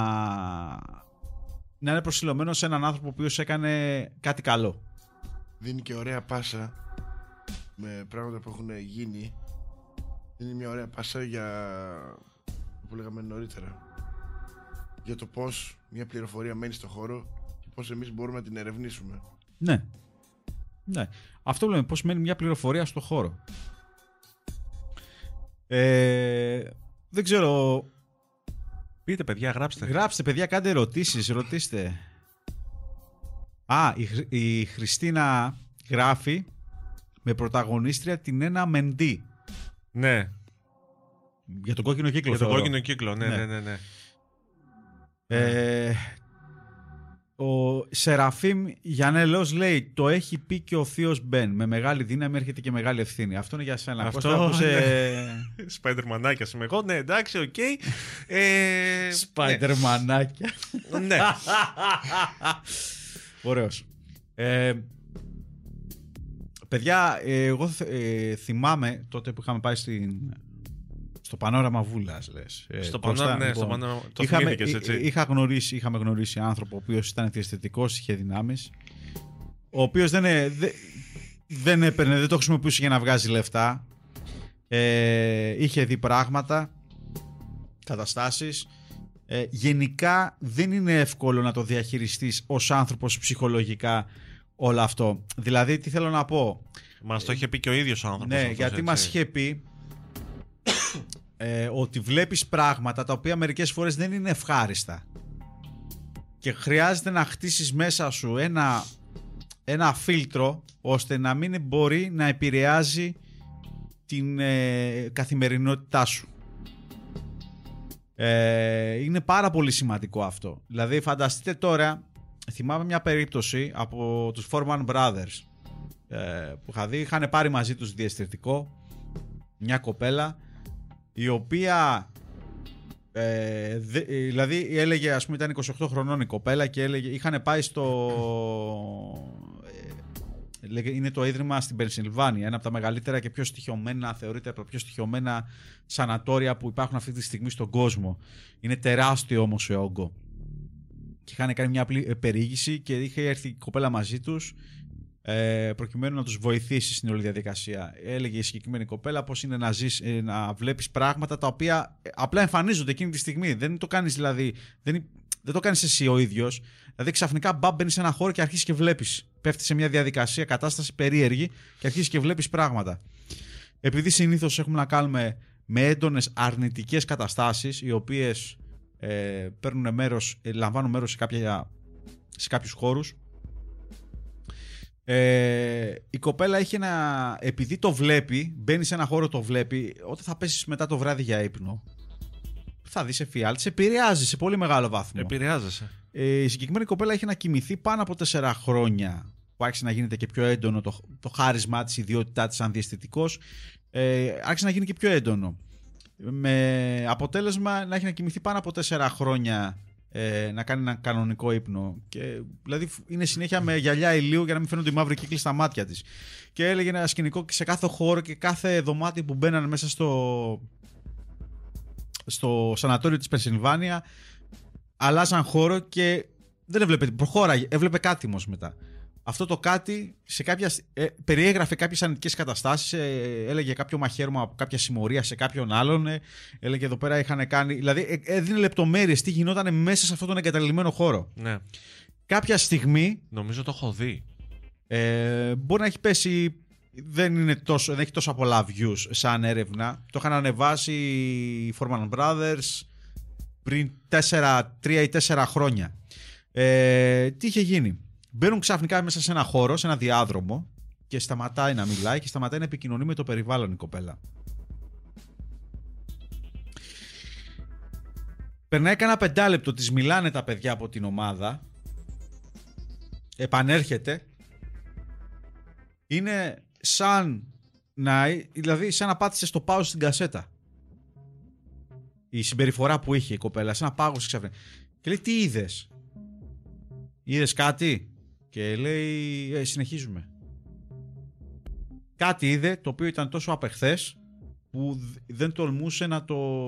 είναι προσιλωμένο σε έναν άνθρωπο ο οποίος έκανε κάτι καλό. Δίνει και ωραία πάσα με πράγματα που έχουν γίνει. Δίνει μια ωραία πάσα για που λέγαμε νωρίτερα, για το πώς μια πληροφορία μένει στο χώρο και πώς εμείς μπορούμε να την ερευνήσουμε. Ναι. Αυτό λέμε, πώς μένει μια πληροφορία στο χώρο. Δεν ξέρω. Πείτε παιδιά, γράψτε. Γράψτε παιδιά, κάντε ερωτήσεις, ρωτήστε. Η Χριστίνα γράφει με πρωταγωνίστρια την Ένα Μεντή. Ναι. Για τον Κόκκινο Κύκλο. Για τον Κόκκινο Κύκλο, ναι. Ο Σεραφείμ Γιαννέλος λέει: το έχει πει και ο θείος Μπεν. Με μεγάλη δύναμη έρχεται και μεγάλη ευθύνη. Αυτό είναι για σένα. Αυτό Σπάιντερ-μανάκια είμαι εγώ. Ναι, εντάξει, οκ. Σπάιντερ-μανάκια. Ναι. Ωραίος. Παιδιά, εγώ θυμάμαι τότε που είχαμε πάει στο Πανόραμα Βούλας, λες. Στο Πανόραμα, ναι, λοιπόν, στο Πανόραμα. Το θυμήθηκες, έτσι. Είχαμε γνωρίσει άνθρωπο ο οποίος ήταν διαισθητικός, είχε δυνάμεις, ο οποίος δεν το χρησιμοποιούσε για να βγάζει λεφτά. Είχε δει πράγματα, καταστάσεις. Γενικά δεν είναι εύκολο να το διαχειριστείς ως άνθρωπος ψυχολογικά όλο αυτό. Δηλαδή, τι θέλω να πω. Μας το είχε πει και ο ίδιος ο άνθρωπος. Ναι, αυτός, γιατί έτσι. μας είχε πει ότι βλέπεις πράγματα τα οποία μερικές φορές δεν είναι ευχάριστα και χρειάζεται να χτίσεις μέσα σου ένα φίλτρο ώστε να μην μπορεί να επηρεάζει την καθημερινότητά σου. Είναι πάρα πολύ σημαντικό αυτό. Δηλαδή φανταστείτε τώρα, θυμάμαι μια περίπτωση από τους Foreman Brothers που είχα δει, είχαν πάρει μαζί τους διαισθητικό μια κοπέλα η οποία δηλαδή έλεγε, ας πούμε, ήταν 28 χρονών η κοπέλα και έλεγε, είχαν πάει είναι το ίδρυμα στην Πενσιλβάνια, ένα από τα μεγαλύτερα και πιο στοιχειωμένα, θεωρείται από τα πιο στοιχειωμένα σανατόρια που υπάρχουν αυτή τη στιγμή στον κόσμο. Είναι τεράστιο όμως σε όγκο. Και είχαν κάνει μια απλή περιήγηση και είχε έρθει η κοπέλα μαζί τους προκειμένου να τους βοηθήσει στην όλη διαδικασία. Έλεγε η συγκεκριμένη κοπέλα πως είναι να ζεις, να βλέπεις πράγματα τα οποία απλά εμφανίζονται εκείνη τη στιγμή. Δεν το κάνεις δηλαδή, δεν το κάνεις εσύ ο ίδιος. Δηλαδή ξαφνικά μπαίνεις σε ένα χώρο και αρχίσεις και βλέπεις. Πέφτεις σε μια διαδικασία, κατάσταση περίεργη και αρχίσεις και βλέπεις πράγματα. Επειδή συνήθως έχουμε να κάνουμε με έντονες αρνητικές καταστάσεις, οι οποίες λαμβάνουν μέρος σε κάποιους χώρους, η κοπέλα έχει επειδή το βλέπει, μπαίνει σε ένα χώρο, το βλέπει, όταν θα πέσεις μετά το βράδυ για ύπνο, θα δεις εφιάλτης, επηρεάζει σε πολύ μεγάλο βαθμό. Επηρεάζεσαι. Η συγκεκριμένη κοπέλα έχει να κοιμηθεί πάνω από 4 χρόνια, που άρχισε να γίνεται και πιο έντονο το χάρισμά της, η ιδιότητά της σαν διαισθητικός, άρχισε να γίνει και πιο έντονο. Με αποτέλεσμα να έχει να κοιμηθεί πάνω από 4 χρόνια, να κάνει έναν κανονικό ύπνο. Και, δηλαδή είναι συνέχεια με γυαλιά ηλίου για να μην φαίνονται οι μαύροι κύκλοι στα μάτια της. Και έλεγε ένα σκηνικό σε κάθε χώρο και κάθε δωμάτιο που μπαίνανε μέσα στο σανατόριο της Πενσιλβάνια, αλλάζαν χώρο και δεν έβλεπε, προχώραγε, έβλεπε κάτι όμως μετά. Αυτό το κάτι περιέγραφε κάποιες αρνητικές καταστάσεις, έλεγε κάποιο μαχαίρωμα από κάποια συμμορία σε κάποιον άλλον, έλεγε εδώ πέρα είχαν κάνει, δηλαδή έδινε λεπτομέρειες τι γινόταν μέσα σε αυτόν τον εγκαταλειμμένο χώρο. Ναι. Κάποια στιγμή, νομίζω το έχω δει, μπορεί να έχει πέσει, δεν έχει τόσο πολλά views σαν έρευνα. Το είχαν ανεβάσει οι Foreman Brothers πριν 3 ή 4 χρόνια. Τι είχε γίνει? Μπαίνουν ξαφνικά μέσα σε ένα χώρο, σε ένα διάδρομο, και σταματάει να μιλάει και σταματάει να επικοινωνεί με το περιβάλλον η κοπέλα. Περνάει κάνα 5 λεπτό, της μιλάνε τα παιδιά από την ομάδα, επανέρχεται, είναι σαν να πάτησε στο pause στην κασέτα. Η συμπεριφορά που είχε η κοπέλα, σαν να πάγωσε ξαφνικά. Και λέει, τι είδες? Είδες κάτι? Και λέει, συνεχίζουμε. Κάτι είδε το οποίο ήταν τόσο απεχθές που δεν τολμούσε να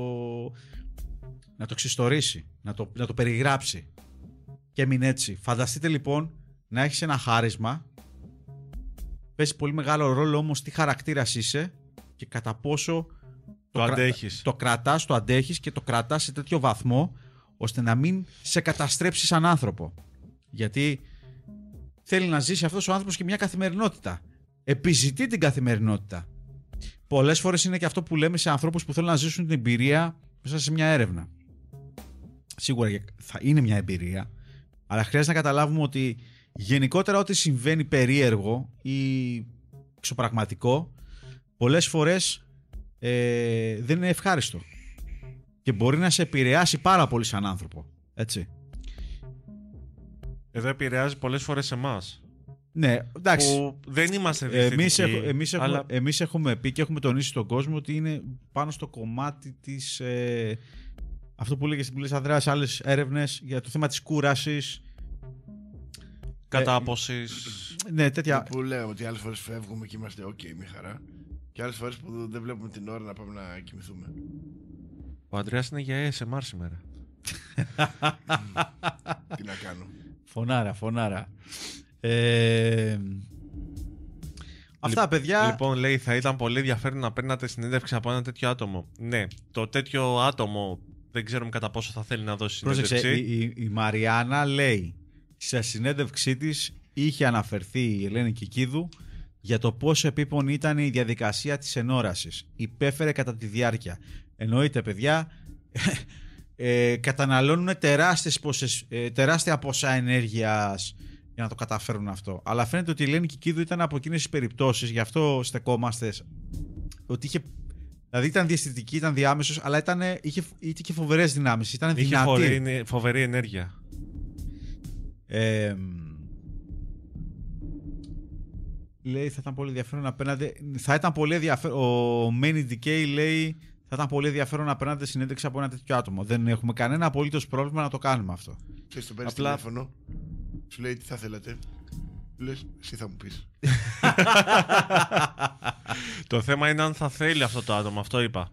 το ξιστορήσει, να το περιγράψει. Και έμεινε έτσι. Φανταστείτε λοιπόν να έχεις ένα χάρισμα, παίζει πολύ μεγάλο ρόλο όμως τι χαρακτήρας είσαι και κατά πόσο το αντέχεις. Το κρατάς, το αντέχεις και το κρατάς σε τέτοιο βαθμό ώστε να μην σε καταστρέψει σαν άνθρωπο. Γιατί θέλει να ζήσει αυτός ο άνθρωπος και μια καθημερινότητα. Επιζητεί την καθημερινότητα. Πολλές φορές είναι και αυτό που λέμε σε ανθρώπους που θέλουν να ζήσουν την εμπειρία μέσα σε μια έρευνα. Σίγουρα θα είναι μια εμπειρία, αλλά χρειάζεται να καταλάβουμε ότι γενικότερα ό,τι συμβαίνει περίεργο ή εξωπραγματικό, πολλές φορές δεν είναι ευχάριστο και μπορεί να σε επηρεάσει πάρα πολύ σαν άνθρωπο. Έτσι. Εδώ επηρεάζει πολλές φορές εμάς. Ναι, εντάξει. Που δεν είμαστε διαισθητικοί. Εμείς έχουμε πει και έχουμε τονίσει στον κόσμο ότι είναι πάνω στο κομμάτι της... αυτό που λέγες στην Πουλής Ανδρέας, άλλες έρευνες για το θέμα της κούρασης. Κατά απόσεις. Ναι, τέτοια. Που λέω ότι άλλες φορές φεύγουμε και είμαστε ok, μια χαρά. Και άλλες φορές που δεν βλέπουμε την ώρα να πάμε να κοιμηθούμε. Ο Ανδρέας είναι για ASMR σήμερα. Τι να κάνω. Φωνάρα. Αυτά, παιδιά. Λοιπόν, λέει, θα ήταν πολύ ενδιαφέρον να παίρνατε συνέντευξη από ένα τέτοιο άτομο. Ναι, το τέτοιο άτομο δεν ξέρουμε κατά πόσο θα θέλει να δώσει συνέντευξη. Πρόσεξε, η Μαριάννα λέει, σε συνέντευξή της είχε αναφερθεί η Ελένη Κικίδου για το πόσο επίπονη ήταν η διαδικασία της ενόρασης. Υπέφερε κατά τη διάρκεια. Εννοείται, παιδιά, καταναλώνουν τεράστια ποσά ενέργειας για να το καταφέρουν αυτό. Αλλά φαίνεται ότι η Ελένη Κικίδου ήταν από εκείνες τις περιπτώσεις, γι' αυτό στεκόμαστε, ότι είχε, δηλαδή ήταν διαισθητική, ήταν διάμεσος, αλλά είχε και φοβερές δυνάμεις, ήταν δυνατή. Είχε φοβερή ενέργεια. Λέει, θα ήταν πολύ ενδιαφέρον απέναντι. Θα ήταν πολύ ενδιαφέρον. Ο Manny Decay λέει, θα ήταν πολύ ενδιαφέρον να παίρνατε συνέντευξη από ένα τέτοιο άτομο. Δεν έχουμε κανένα απολύτως πρόβλημα να το κάνουμε αυτό. Και στο παίρνει τηλέφωνο, σου λέει τι θα θέλατε. Λες, εσύ θα μου πεις. Το θέμα είναι αν θα θέλει αυτό το άτομο, αυτό είπα.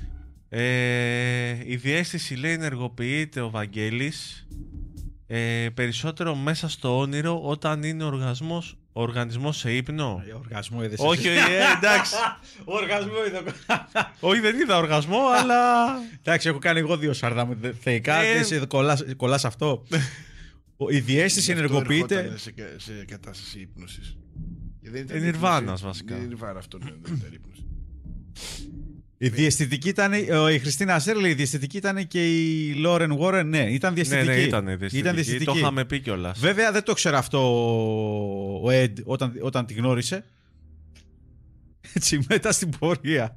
Η διαίσθηση, λέει, ενεργοποιείται ο Βαγγέλης περισσότερο μέσα στο όνειρο όταν είναι ο οργανισμός σε ύπνο. Οργασμό είδες. Όχι, εντάξει. Οργασμό είδα. Όχι, δεν είδα οργασμό, αλλά... Εντάξει, έχω κάνει εγώ 2 σαρδά μου θεϊκά, κολλάς αυτό. Η διαίσθηση ενεργοποιείται... σε κατάσταση ύπνωσης. Νιρβάνας βασικά. Είναι Νιρβάνα αυτό, δεν ήταν ύπνωση. Η διαισθητική ήταν, η Χριστίνα Σέρλε, η διαισθητική ήταν και η Λόρεν Βόρεν, ναι, ήταν διαισθητική. Ναι, ήταν διαισθητική. Το είχαμε πει κιόλας. Βέβαια δεν το ήξερα αυτό ο Εντ όταν τη γνώρισε. Έτσι, μετά στην πορεία.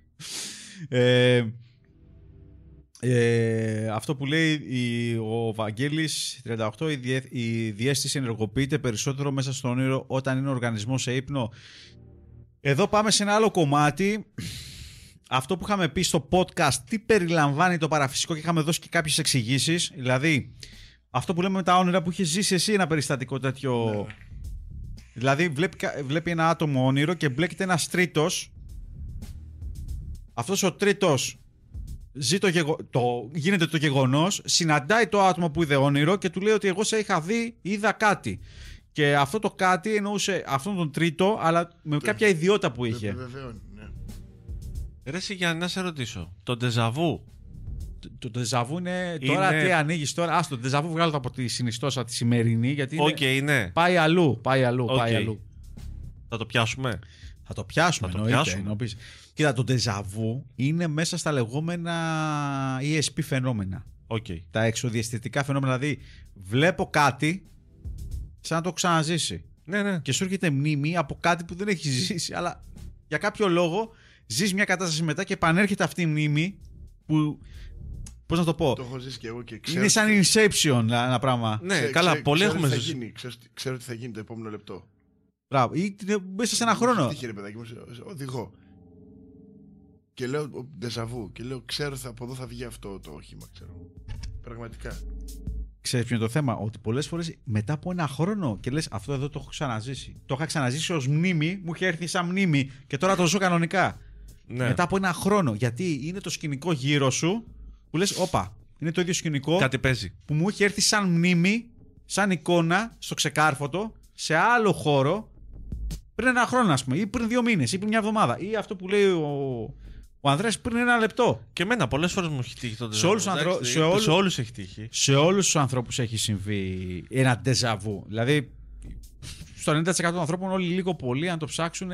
Αυτό που λέει ο Βαγγέλης 38, η διαίσθηση ενεργοποιείται περισσότερο μέσα στο όνειρο όταν είναι ο οργανισμός σε ύπνο. Εδώ πάμε σε ένα άλλο κομμάτι. Αυτό που είχαμε πει στο podcast, τι περιλαμβάνει το παραφυσικό, και είχαμε δώσει και κάποιες εξηγήσεις. Δηλαδή, αυτό που λέμε με τα όνειρα, που είχε ζήσει εσύ ένα περιστατικό τέτοιο. Ναι. Δηλαδή, βλέπει ένα άτομο όνειρο και μπλέκεται ένας τρίτος. Αυτός ο τρίτος ζει γίνεται το γεγονός, συναντάει το άτομο που είδε όνειρο και του λέει ότι εγώ σε είχα δει, είδα κάτι. Και αυτό το κάτι εννοούσε αυτόν τον τρίτο, αλλά με κάποια ιδιότητα που είχε. Βεβαίως, ναι. Ρε εσύ, για να σε ρωτήσω, το ντεζαβού. Το ντεζαβού είναι. Τώρα τι ανοίγεις τώρα. Το ντεζαβού βγάλω το από τη συνιστόσα τη σημερινή, γιατί ναι. Πάει αλλού. Πάει αλλού. Θα το πιάσουμε. Θα το πιάσουμε. Κοίτα, το ντεζαβού είναι μέσα στα λεγόμενα ESP φαινόμενα. Τα εξωδιαισθητικά φαινόμενα. Δηλαδή, βλέπω κάτι σαν να το ξαναζήσει. Ναι. Και σου έρχεται μνήμη από κάτι που δεν έχει ζήσει, αλλά για κάποιο λόγο ζεις μια κατάσταση μετά και επανέρχεται αυτή η μνήμη που. Πώς να το πω. Το έχω ζήσει και εγώ και ξέρω. Είναι σαν Inception ένα πράγμα. Ναι, καλά, πολλοί έχουμε ζήσει. Ξέρω τι θα γίνει το επόμενο λεπτό. Μπράβο. Ή μέσα σε ένα χρόνο. Τι ρε παιδάκι μου, οδηγώ. Και λέω ντεζαβού. Και λέω, ξέρω, από εδώ θα βγει αυτό το όχημα, ξέρω. Πραγματικά. Ξέρεις ποιο είναι το θέμα, ότι πολλές φορές μετά από ένα χρόνο και λες, αυτό εδώ το έχω ξαναζήσει. Το είχα ξαναζήσει ως μνήμη, μου είχε έρθει σαν μνήμη και τώρα το ζω κανονικά. Ναι. Μετά από ένα χρόνο. Γιατί είναι το σκηνικό γύρω σου που λες, όπα, είναι το ίδιο σκηνικό. Κάτι παίζει. Που μου είχε έρθει σαν μνήμη, σαν εικόνα, στο ξεκάρφωτο, σε άλλο χώρο, πριν ένα χρόνο, ας πούμε, ή πριν 2 μήνες, ή πριν μια εβδομάδα. Ή αυτό που λέει ο Ανδρέας πριν 1 λεπτό. Και εμένα πολλές φορές μου έχει τύχει το ντεζαβού. Σε όλους έχει τύχει. Σε όλους τους ανθρώπους έχει συμβεί ένα ντεζαβού. Δηλαδή, στο 90% των ανθρώπων, όλοι λίγο πολύ, αν το ψάξουν,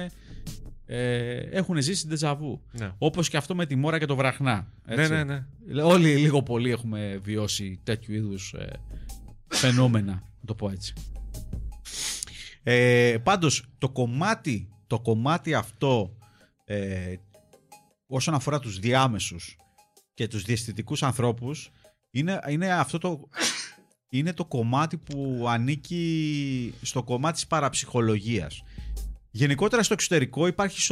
έχουν ζήσει ντεζαβού. Ναι. Όπως και αυτό με τη μόρα και το βραχνά. Έτσι. Ναι. Όλοι λίγο πολύ έχουμε βιώσει τέτοιου είδους φαινόμενα, να το πω έτσι. Πάντως, το κομμάτι αυτό, όσον αφορά τους διάμεσους και τους διαισθητικούς ανθρώπους, είναι το κομμάτι που ανήκει στο κομμάτι της παραψυχολογίας. Γενικότερα στο εξωτερικό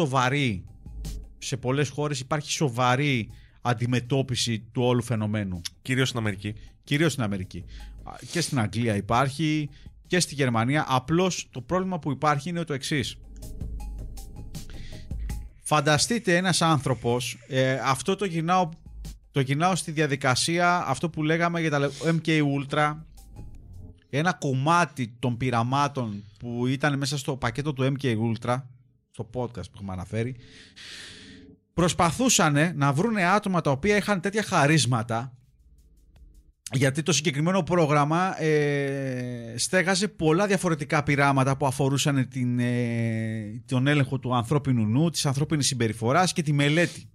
σε πολλές χώρες υπάρχει σοβαρή αντιμετώπιση του όλου φαινομένου. Κυρίως στην Αμερική. Και στην Αγγλία υπάρχει και στη Γερμανία. Απλώς το πρόβλημα που υπάρχει είναι το εξής. Φανταστείτε ένας άνθρωπος, αυτό το γυρνάω στη διαδικασία, αυτό που λέγαμε για τα MK Ultra, ένα κομμάτι των πειραμάτων που ήταν μέσα στο πακέτο του MK Ultra, στο podcast που έχουμε αναφέρει, προσπαθούσαν να βρούνε άτομα τα οποία είχαν τέτοια χαρίσματα, γιατί το συγκεκριμένο πρόγραμμα στέγαζε πολλά διαφορετικά πειράματα που αφορούσαν τον έλεγχο του ανθρώπινου νου, της ανθρώπινης συμπεριφοράς και τη μελέτη.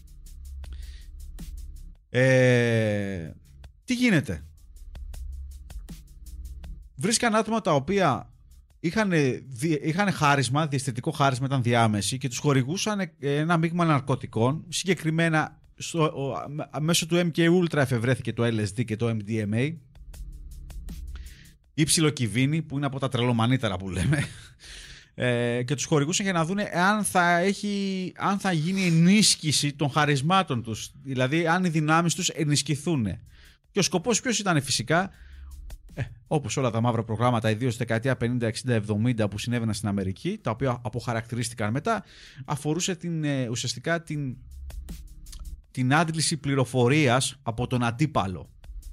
Τι γίνεται? Βρίσκαν άτομα τα οποία είχαν χάρισμα, διαισθητικό χάρισμα, ήταν διάμεση και τους χορηγούσαν ένα μείγμα ναρκωτικών. Συγκεκριμένα μέσω του MK Ultra εφευρέθηκε το LSD και το MDMA, ή ψιλοκιβίνη, που είναι από τα τρελομανίτερα που λέμε, και τους χορηγούσαν για να δουν αν θα γίνει ενίσχυση των χαρισμάτων τους, δηλαδή αν οι δυνάμεις τους ενισχυθούν. Και ο σκοπός ποιος ήταν? Φυσικά, όπως όλα τα μαύρα προγράμματα, ιδίως στη δεκαετία 50, 60, 70 που συνέβαιναν στην Αμερική, τα οποία αποχαρακτηρίστηκαν μετά, αφορούσε ουσιαστικά την άντληση πληροφορίας από τον αντίπαλο.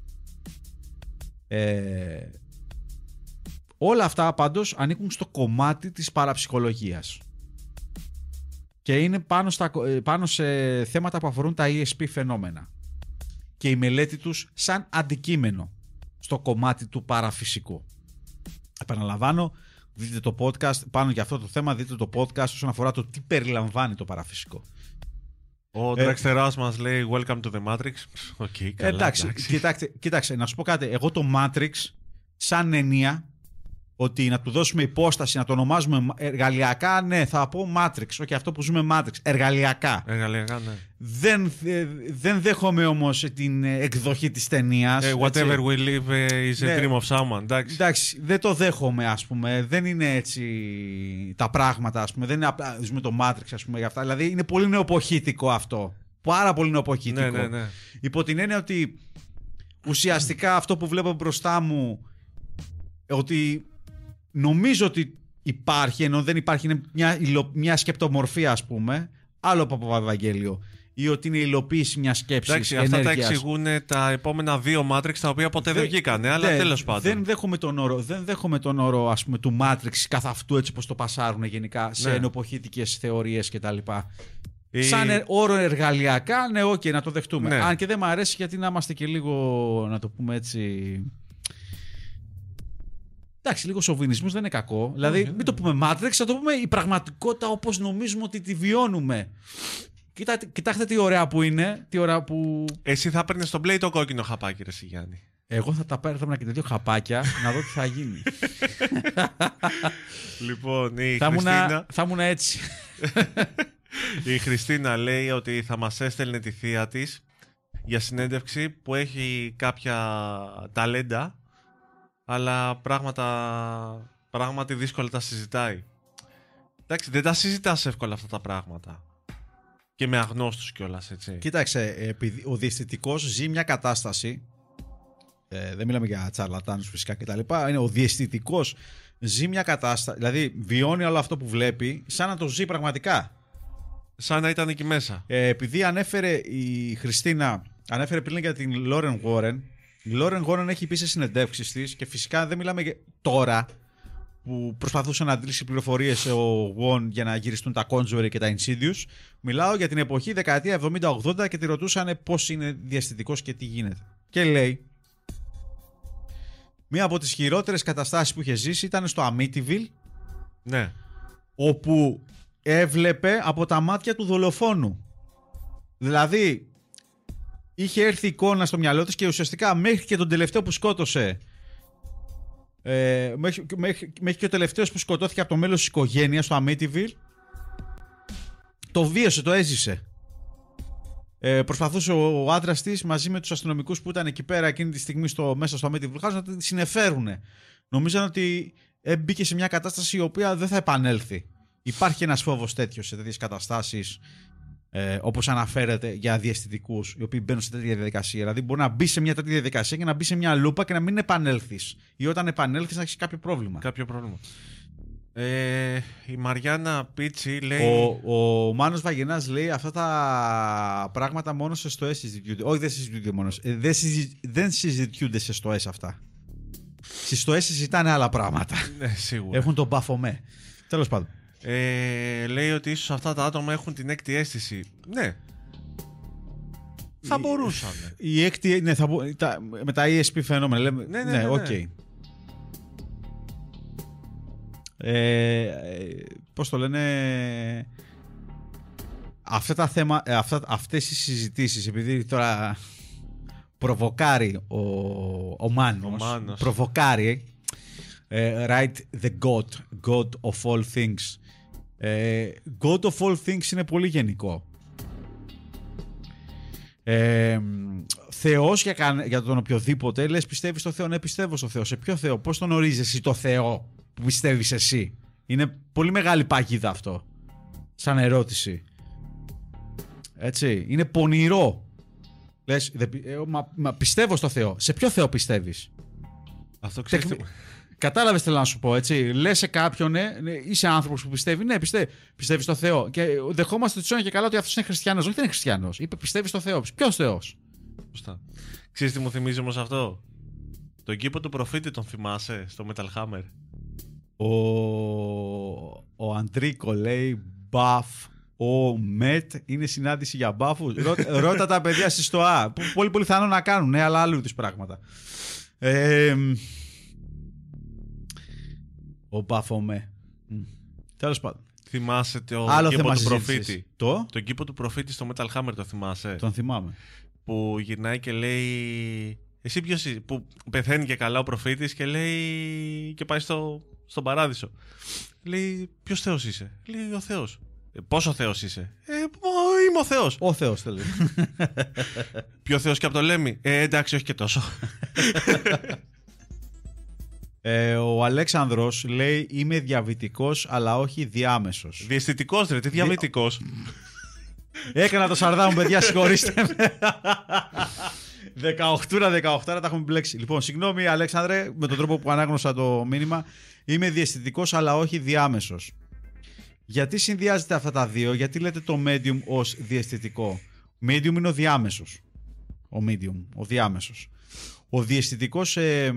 Όλα αυτά πάντως ανήκουν στο κομμάτι της παραψυχολογίας και είναι πάνω σε θέματα που αφορούν τα ESP φαινόμενα και η μελέτη τους σαν αντικείμενο στο κομμάτι του παραφυσικού. Επαναλαμβάνω, δείτε το podcast πάνω για αυτό το θέμα, δείτε το podcast όσον αφορά το τι περιλαμβάνει το παραφυσικό. Ο Drexter Ross μας λέει Welcome to the Matrix. Καλά, εντάξει. Κοιτάξτε, να σου πω κάτι. Εγώ το Matrix σαν ενία, ότι να του δώσουμε υπόσταση, να το ονομάζουμε εργαλειακά, ναι, θα πω Matrix. Όχι, αυτό που ζούμε Matrix. Εργαλειακά. Εργαλειακά, ναι. Δεν δέχομαι όμως την εκδοχή της ταινίας. Whatever we live is a dream of someone. Εντάξει, δεν το δέχομαι, ας πούμε. Δεν είναι έτσι τα πράγματα, ας πούμε. Δεν είναι απλά ζούμε το Matrix, ας πούμε, για αυτά. Δηλαδή είναι πολύ νεοποχήτικο αυτό. Πάρα πολύ νεοποχήτικο. Ναι. Υπό την έννοια ότι ουσιαστικά αυτό που βλέπω μπροστά μου, ότι νομίζω ότι υπάρχει, ενώ δεν υπάρχει, είναι μια σκεπτομορφία, ας πούμε, άλλο από Ευαγγέλιο, ή ότι είναι υλοποίηση μιας σκέψης. Εντάξει, αυτά τα εξηγούν τα επόμενα 2 Matrix, τα οποία ποτέ δεν βγήκανε, αλλά τέλος πάντων. Δεν δέχομαι τον όρο, ας πούμε, του Matrix καθ' αυτού, έτσι όπως το πασάρουν γενικά σε ενοποχήτικες θεωρίες κτλ. Σαν όρο εργαλειακά, ναι, okay, να το δεχτούμε. Ναι. Αν και δεν μου αρέσει, γιατί να είμαστε και λίγο, να το πούμε έτσι. Εντάξει, λίγο σοβινισμός δεν είναι κακό. Δηλαδή, μην το πούμε Matrix, θα το πούμε η πραγματικότητα όπως νομίζουμε ότι τη βιώνουμε. Κοιτάξτε τι ωραία που είναι. Τι ωραία που... Εσύ θα παίρνεις στο Play το κόκκινο χαπάκι, ρε Γιάννη. Εγώ θα τα παίρνω και τα 2 χαπάκια να δω τι θα γίνει. Λοιπόν, η Χριστίνα. Θα ήμουν έτσι. Η Χριστίνα λέει ότι θα μας έστελνε τη θεία της για συνέντευξη που έχει κάποια ταλέντα, αλλά πράγματι δύσκολα τα συζητάει. Εντάξει, δεν τα συζητάς εύκολα αυτά τα πράγματα. Και με αγνώστους κιόλας, έτσι. Κοίταξε, επειδή ο διαισθητικός ζει μια κατάσταση, δεν μιλάμε για τσαρλατάνους φυσικά κτλ. Είναι ο διαισθητικός ζει μια κατάσταση, δηλαδή βιώνει όλο αυτό που βλέπει σαν να το ζει πραγματικά. Σαν να ήταν εκεί μέσα. Επειδή ανέφερε η Χριστίνα, ανέφερε πριν για την Lauren Warren. Η Lauren Warren έχει πει σε συνεντεύξεις της, και φυσικά δεν μιλάμε για τώρα που προσπαθούσε να αντλήσει πληροφορίες ο Won για να γυριστούν τα Conjuring και τα Insidious. Μιλάω για την εποχή δεκαετία 70-80 και τη ρωτούσαν πώς είναι διαισθητικός και τι γίνεται. Και λέει, μία από τις χειρότερες καταστάσεις που είχε ζήσει ήταν στο Amityville. Ναι. Όπου έβλεπε από τα μάτια του δολοφόνου. Δηλαδή είχε έρθει εικόνα στο μυαλό της και ουσιαστικά μέχρι και τον τελευταίο που σκότωσε, μέχρι και ο τελευταίος που σκοτώθηκε από το μέλος της οικογένειας στο Amityville, το βίωσε, το έζησε. Προσπαθούσε ο άντρας της μαζί με τους αστυνομικούς που ήταν εκεί πέρα εκείνη τη στιγμή μέσα στο Amityville να τη συνεφέρουν. Νομίζαν ότι μπήκε σε μια κατάσταση η οποία δεν θα επανέλθει. Υπάρχει ένας φόβος τέτοιος σε τέτοιες καταστάσεις. όπως αναφέρεται για διαισθητικούς, οι οποίοι μπαίνουν σε τέτοια διαδικασία. Δηλαδή, μπορεί να μπει σε μια τέτοια διαδικασία και να μπει σε μια λούπα και να μην επανέλθεις. Ή όταν επανέλθεις να έχεις κάποιο πρόβλημα. Η Μαριάννα Πίτσι λέει. Ο Μάνος Βαγενάς λέει αυτά τα πράγματα μόνο σε στοές συζητιούνται. Όχι, δεν συζητιούνται μόνο. Δεν συζητιούνται σε στοές αυτά. Στις στοές συζητάνε άλλα πράγματα. Ναι, σίγουρα. Έχουν τον μπαφομέ. Τέλος πάντων. Λέει ότι ίσως αυτά τα άτομα έχουν την έκτη αίσθηση. Ναι. Θα μπορούσαν. Η έκτη. Ναι, με τα ESP φαινόμενα. Λέμε, Ναι. Okay. Πώς το λένε, αυτές οι συζητήσεις, επειδή τώρα προβοκάρει ο Μάνος, προβοκάρει, right, the God of all things. God of all things είναι πολύ γενικό. Θεός για τον οποιοδήποτε, λες πιστεύεις στο Θεό? Ναι, πιστεύω στο Θεό. Σε ποιο Θεό? Πώς τον ορίζεις εσύ το Θεό που πιστεύεις εσύ? Είναι πολύ μεγάλη παγίδα αυτό σαν ερώτηση. Έτσι, είναι πονηρό. Λες, μα πιστεύω στο Θεό. Σε ποιο Θεό πιστεύεις? Αυτό ξέρεις. Κατάλαβες τι θέλω να σου πω, έτσι. Λες σε κάποιον, είσαι άνθρωπος που πιστεύει. Ναι, πιστεύει στο Θεό. Και δεχόμαστε ότι και καλά ότι αυτός είναι χριστιανός. Όχι, δεν είναι χριστιανός. Είπε πιστεύει στο Θεό. Ποιος Θεός? Σωστά. Ξέρεις τι μου θυμίζει όμως αυτό? Τον κήπο του προφήτη τον θυμάσαι στο Metal Hammer? Ο Αντρίκο λέει μπαφ. Ο Μετ είναι συνάντηση για μπάφους. Ρώτα τα παιδιά στη ΣΤΟΑ. Πολύ πιθανό να κάνουν, αλλά άλλου τους πράγματα. Ο Μπαφομέ. Τέλος πάντων. Θυμάσαι το κήπο του προφήτη? Τον κήπο του προφήτη στο Metal Hammer το θυμάσαι? Τον θυμάμαι. Που γυρνάει και λέει. Εσύ ποιος είσαι? Που πεθαίνει και καλά ο προφήτης και λέει. Και πάει στον παράδεισο. Λέει, ποιος Θεός είσαι? Λέει, ο Θεός. Πόσο Θεός είσαι? Είμαι ο Θεός. Ο Θεός θέλει. Ποιο Θεός και από το Λέμι? Εντάξει, όχι και τόσο. Ο Αλέξανδρος λέει, είμαι διαβητικός αλλά όχι διάμεσος. Διαισθητικός ρε, τι διαβητικός? Έκανα το σαρδά μου, παιδιά, συγχωρήστε με. 18 τα έχουμε μπλέξει. Λοιπόν, συγγνώμη Αλέξανδρε, με τον τρόπο που ανάγνωσα το μήνυμα. Είμαι διαισθητικός αλλά όχι διάμεσος. Γιατί συνδυάζετε αυτά τα δύο? Γιατί λέτε το medium ως διαισθητικό? Medium είναι ο διάμεσος. Ο διάμεσος. Ο διαισθητικός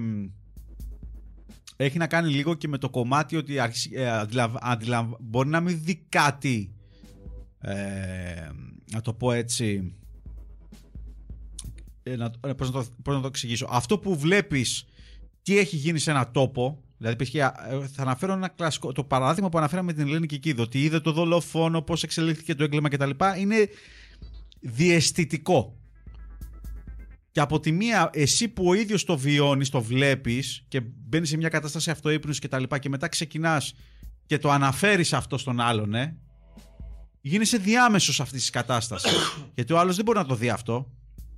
έχει να κάνει λίγο και με το κομμάτι ότι μπορεί να μην δει κάτι, να το πω έτσι, πώς να το εξηγήσω. Αυτό που βλέπεις τι έχει γίνει σε ένα τόπο, δηλαδή θα αναφέρω ένα κλασικό, το παράδειγμα που αναφέραμε με την Ελένη Κικίδου, ότι είδε το δολοφόνο, πώς εξελίχθηκε το έγκλημα κτλ. Είναι διαισθητικό. Και από τη μία, εσύ που ο ίδιος το βιώνεις, το βλέπεις και μπαίνεις σε μια κατάσταση αυτούπνωσης και τα λοιπά και μετά ξεκινάς και το αναφέρεις αυτό στον άλλον, γίνεσαι διάμεσος αυτής της κατάστασης. Γιατί ο άλλος δεν μπορεί να το δει αυτό.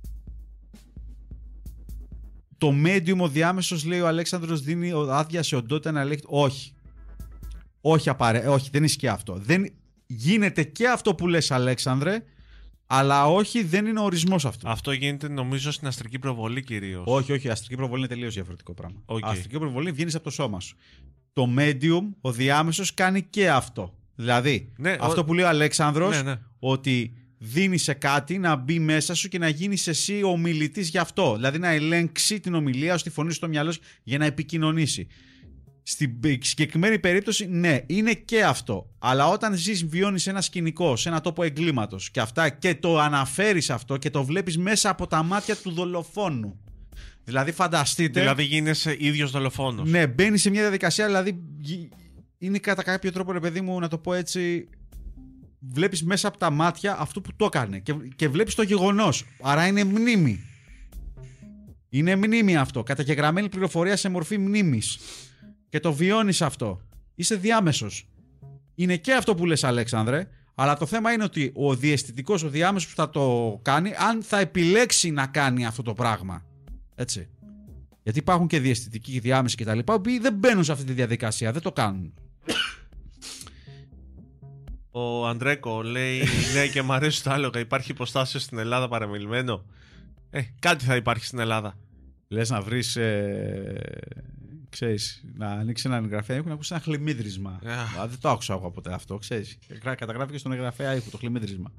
Το medium, ο διάμεσος, λέει ο Αλέξανδρος, δίνει άδεια σε οντότητα να ελέγχει. Όχι. Όχι, δεν ισχύει αυτό. Δεν γίνεται και αυτό που λες, Αλέξανδρε, αλλά όχι, δεν είναι ο ορισμός αυτό. Αυτό γίνεται νομίζω στην αστρική προβολή κυρίως. Όχι, η αστρική προβολή είναι τελείως διαφορετικό πράγμα. Okay. Αστρική προβολή βγαίνεις από το σώμα σου. Το medium, ο διάμεσος, κάνει και αυτό. Δηλαδή, αυτό που λέει ο Αλέξανδρος, ότι δίνει σε κάτι να μπει μέσα σου και να γίνεις εσύ ο ομιλητής γι' αυτό. Δηλαδή να ελέγξει την ομιλία σου, τη φωνή σου, στο μυαλό σου για να επικοινωνήσει. Στην συγκεκριμένη περίπτωση, ναι, είναι και αυτό. Αλλά όταν βιώνεις ένα σκηνικό, σε ένα τόπο εγκλήματος και αυτά και το αναφέρεις αυτό και το βλέπεις μέσα από τα μάτια του δολοφόνου. Δηλαδή, φανταστείτε. Δηλαδή, γίνεσαι ίδιος δολοφόνος. Ναι, μπαίνεις σε μια διαδικασία, δηλαδή είναι κατά κάποιο τρόπο, ρε παιδί μου, να το πω έτσι. Βλέπεις μέσα από τα μάτια αυτού που το έκανε και βλέπεις το γεγονός. Άρα είναι μνήμη. Είναι μνήμη αυτό. Καταγεγραμμένη πληροφορία σε μορφή μνήμης. Και το βιώνεις αυτό. Είσαι διάμεσος. Είναι και αυτό που λες, Αλέξανδρε, αλλά το θέμα είναι ότι ο διαισθητικός, ο διάμεσος που θα το κάνει, αν θα επιλέξει να κάνει αυτό το πράγμα. Έτσι. Γιατί υπάρχουν και διαισθητικοί διάμεσοι κτλ. που δεν μπαίνουν σε αυτή τη διαδικασία, δεν το κάνουν. Ο Αντρέκο λέει ναι και μου αρέσει το άλογα. Υπάρχει υποστάσιο στην Ελλάδα παραμιλημένο. Κάτι θα υπάρχει στην Ελλάδα. Λες να βρεις, ξέρεις, να ανοίξει έναν εγγραφέα ήχου να ακούσει ένα χλιμίδρισμα. Δεν το άκουσα εγώ ποτέ αυτό, ξέρεις. Καταγράφηκε στον εγγραφέα ήχου το χλιμίδρισμα.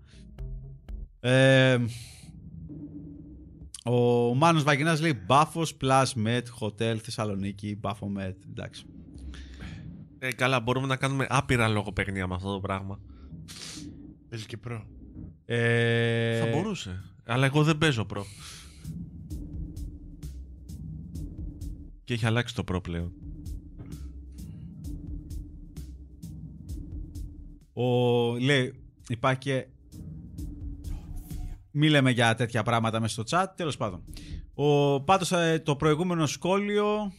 Ο Μάνος Βαγγινάς λέει Μπάφος, Plus Med, Hotel, Θεσσαλονίκη, Μπάφο Med. Εντάξει. Καλά, μπορούμε να κάνουμε άπειρα λογοπαίγνια με αυτό το πράγμα. Παίζει και προ. Θα μπορούσε. Αλλά εγώ δεν παίζω προ. Και έχει αλλάξει το προ πλέον. Λέει, υπάρχει και... Μη λέμε για τέτοια πράγματα μέσα στο chat. Τέλος πάντων. Πάντως το προηγούμενο σχόλιο...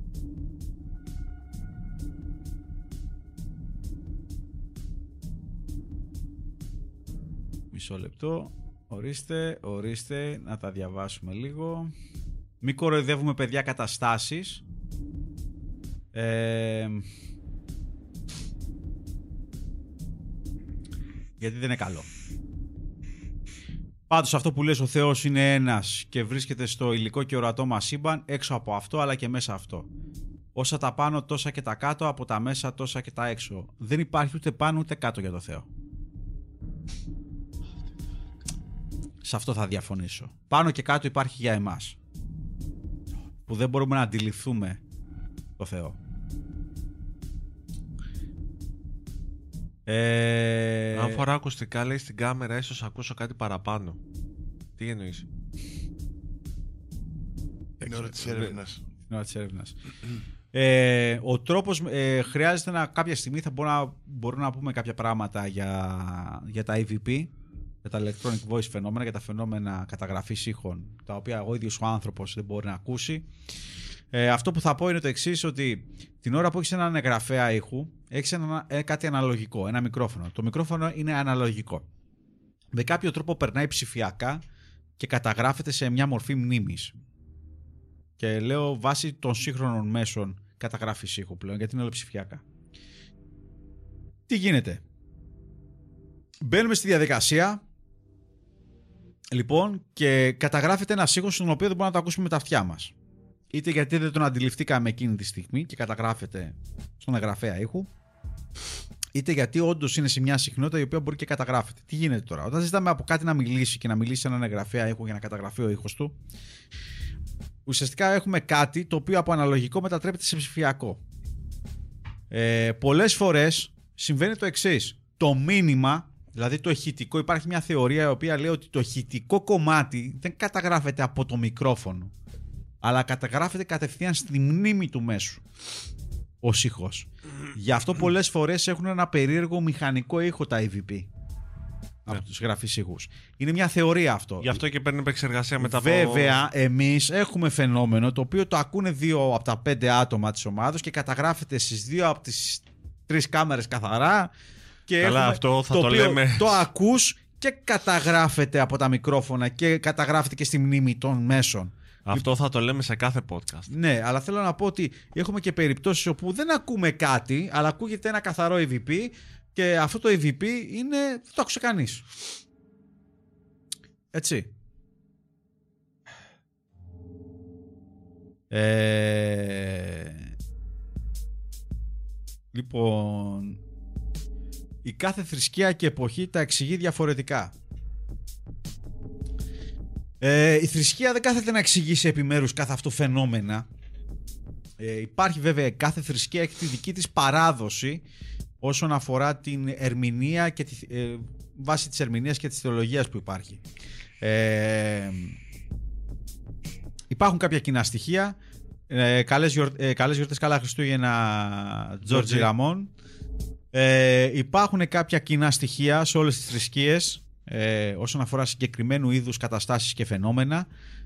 Μισό λεπτό. Ορίστε, να τα διαβάσουμε λίγο. Μην κοροϊδεύουμε παιδιά καταστάσεις. Γιατί δεν είναι καλό. Πάντως αυτό που λες, ο Θεός είναι ένας και βρίσκεται στο υλικό και ορατό μας σύμπαν, έξω από αυτό αλλά και μέσα αυτό. Όσα τα πάνω τόσα και τα κάτω, από τα μέσα τόσα και τα έξω. Δεν υπάρχει ούτε πάνω ούτε κάτω για το Θεό. Σε αυτό θα διαφωνήσω. Πάνω και κάτω υπάρχει για εμάς, που δεν μπορούμε να αντιληφθούμε το Θεό. Αν φοράω ακουστικά, λέει, στην κάμερα ίσως ακούσω κάτι παραπάνω. Τι εννοείς? Την ώρα της έρευνας. Ο τρόπος χρειάζεται κάποια στιγμή θα μπορούμε να πούμε κάποια πράγματα για τα EVP, για τα electronic voice φαινόμενα, για τα φαινόμενα καταγραφής ήχων, τα οποία εγώ ίδιος ο άνθρωπος δεν μπορεί να ακούσει. Αυτό που θα πω είναι το εξής, ότι την ώρα που έχεις έναν εγγραφέα ήχου, έχεις κάτι αναλογικό, ένα μικρόφωνο. Το μικρόφωνο είναι αναλογικό. Με κάποιο τρόπο περνάει ψηφιακά και καταγράφεται σε μια μορφή μνήμης. Και λέω βάσει των σύγχρονων μέσων καταγράφης ήχου πλέον, γιατί είναι όλο ψηφιακά. Τι γίνεται? Μπαίνουμε στη διαδικασία, λοιπόν, και καταγράφεται ένα ήχος στον οποίο δεν μπορούμε να το ακούσουμε με τα αυτιά μας. Είτε γιατί δεν τον αντιληφθήκαμε εκείνη τη στιγμή και καταγράφεται στον εγγραφέα ήχου, είτε γιατί όντως είναι σε μια συχνότητα η οποία μπορεί και καταγράφεται. Τι γίνεται τώρα? Όταν ζητάμε από κάτι να μιλήσει και να μιλήσει σε έναν εγγραφέα ήχου για να καταγραφεί ο ήχος του, ουσιαστικά έχουμε κάτι το οποίο από αναλογικό μετατρέπεται σε ψηφιακό. Πολλές φορές συμβαίνει το εξής. Το μήνυμα, δηλαδή το ηχητικό, υπάρχει μια θεωρία η οποία λέει ότι το ηχητικό κομμάτι δεν καταγράφεται από το μικρόφωνο, αλλά καταγράφεται κατευθείαν στη μνήμη του μέσου ως ήχος. Γι' αυτό πολλές φορές έχουν ένα περίεργο μηχανικό ήχο τα EVP από τους γραφείς ήχους. Είναι μια θεωρία αυτό. Γι' αυτό και παίρνει επεξεργασία μετά από... Βέβαια, εμείς έχουμε φαινόμενο το οποίο το ακούνε 2 από τα 5 άτομα της ομάδας και καταγράφεται στις 2 από τις 3 κάμερες καθαρά. Και καλά, αυτό θα το λέμε. Το ακούς και καταγράφεται από τα μικρόφωνα και καταγράφεται και στη μνήμη των μέσων. Αυτό θα το λέμε σε κάθε podcast. Ναι, αλλά θέλω να πω ότι έχουμε και περιπτώσεις όπου δεν ακούμε κάτι, αλλά ακούγεται ένα καθαρό EVP και αυτό το EVP δεν το άκουσε κανείς. Έτσι. Λοιπόν, η κάθε θρησκεία και εποχή τα εξηγεί διαφορετικά. Η θρησκεία δεν κάθεται να εξηγήσει επιμέρους κάθε αυτό φαινόμενα. Υπάρχει βέβαια, κάθε θρησκεία έχει τη δική της παράδοση όσον αφορά την ερμηνεία και βάση της ερμηνείας και της θεολογίας που υπάρχει. Υπάρχουν κάποια κοινά στοιχεία. Καλές γιορτές, καλά Χριστούγεννα, Τζόρτζι Ραμόν. Υπάρχουν κάποια κοινά στοιχεία σε όλες τις θρησκείες όσον αφορά συγκεκριμένου είδους καταστάσεις και φαινόμενα.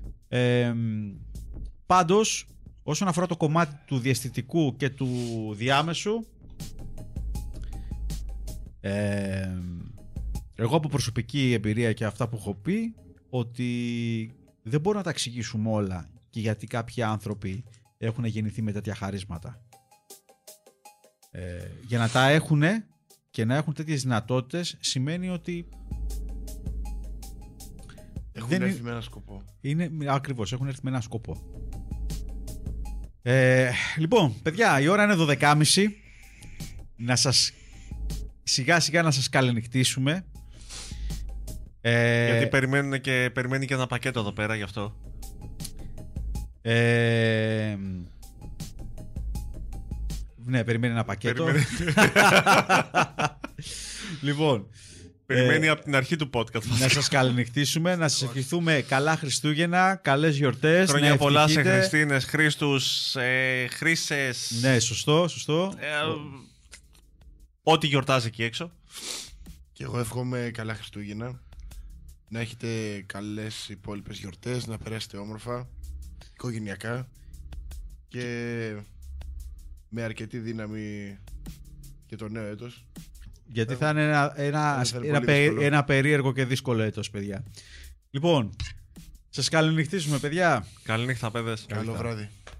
Πάντως, όσον αφορά το κομμάτι του διαισθητικού και του διάμεσου, εγώ από προσωπική εμπειρία και αυτά που έχω πει, ότι δεν μπορούμε να τα εξηγήσουμε όλα και γιατί κάποιοι άνθρωποι έχουν γεννηθεί με τέτοια χαρίσματα. Για να τα έχουν, και να έχουν τέτοιες δυνατότητες σημαίνει ότι Έχουν δεν έρθει με ένα σκοπό. Ακριβώς, έχουν έρθει με ένα σκοπό. Λοιπόν, παιδιά, η ώρα είναι 12.30. Να σας σιγά σιγά να σας καληνυχτήσουμε. Γιατί περιμένει και ένα πακέτο εδώ πέρα, γι' αυτό. Ναι, περιμένει ένα πακέτο. Λοιπόν, περιμένει από την αρχή του podcast. Να σας καληνυχτήσουμε, να σας ευχηθούμε καλά Χριστούγεννα, καλές γιορτές. Χρόνια πολλά σε Χριστίνες, Χρήστους, Χρύσες. Ναι, σωστό. Ό,τι γιορτάζει εκεί έξω. Και εγώ εύχομαι καλά Χριστούγεννα. Να έχετε καλές υπόλοιπες γιορτές, να περάσετε όμορφα, οικογενειακά και με αρκετή δύναμη και το νέο έτος. Γιατί θα είναι ένα περίεργο και δύσκολο έτος, παιδιά. Λοιπόν, σας καληνυχτήσουμε, παιδιά. Καληνύχτα, παιδες. Καλό βράδυ.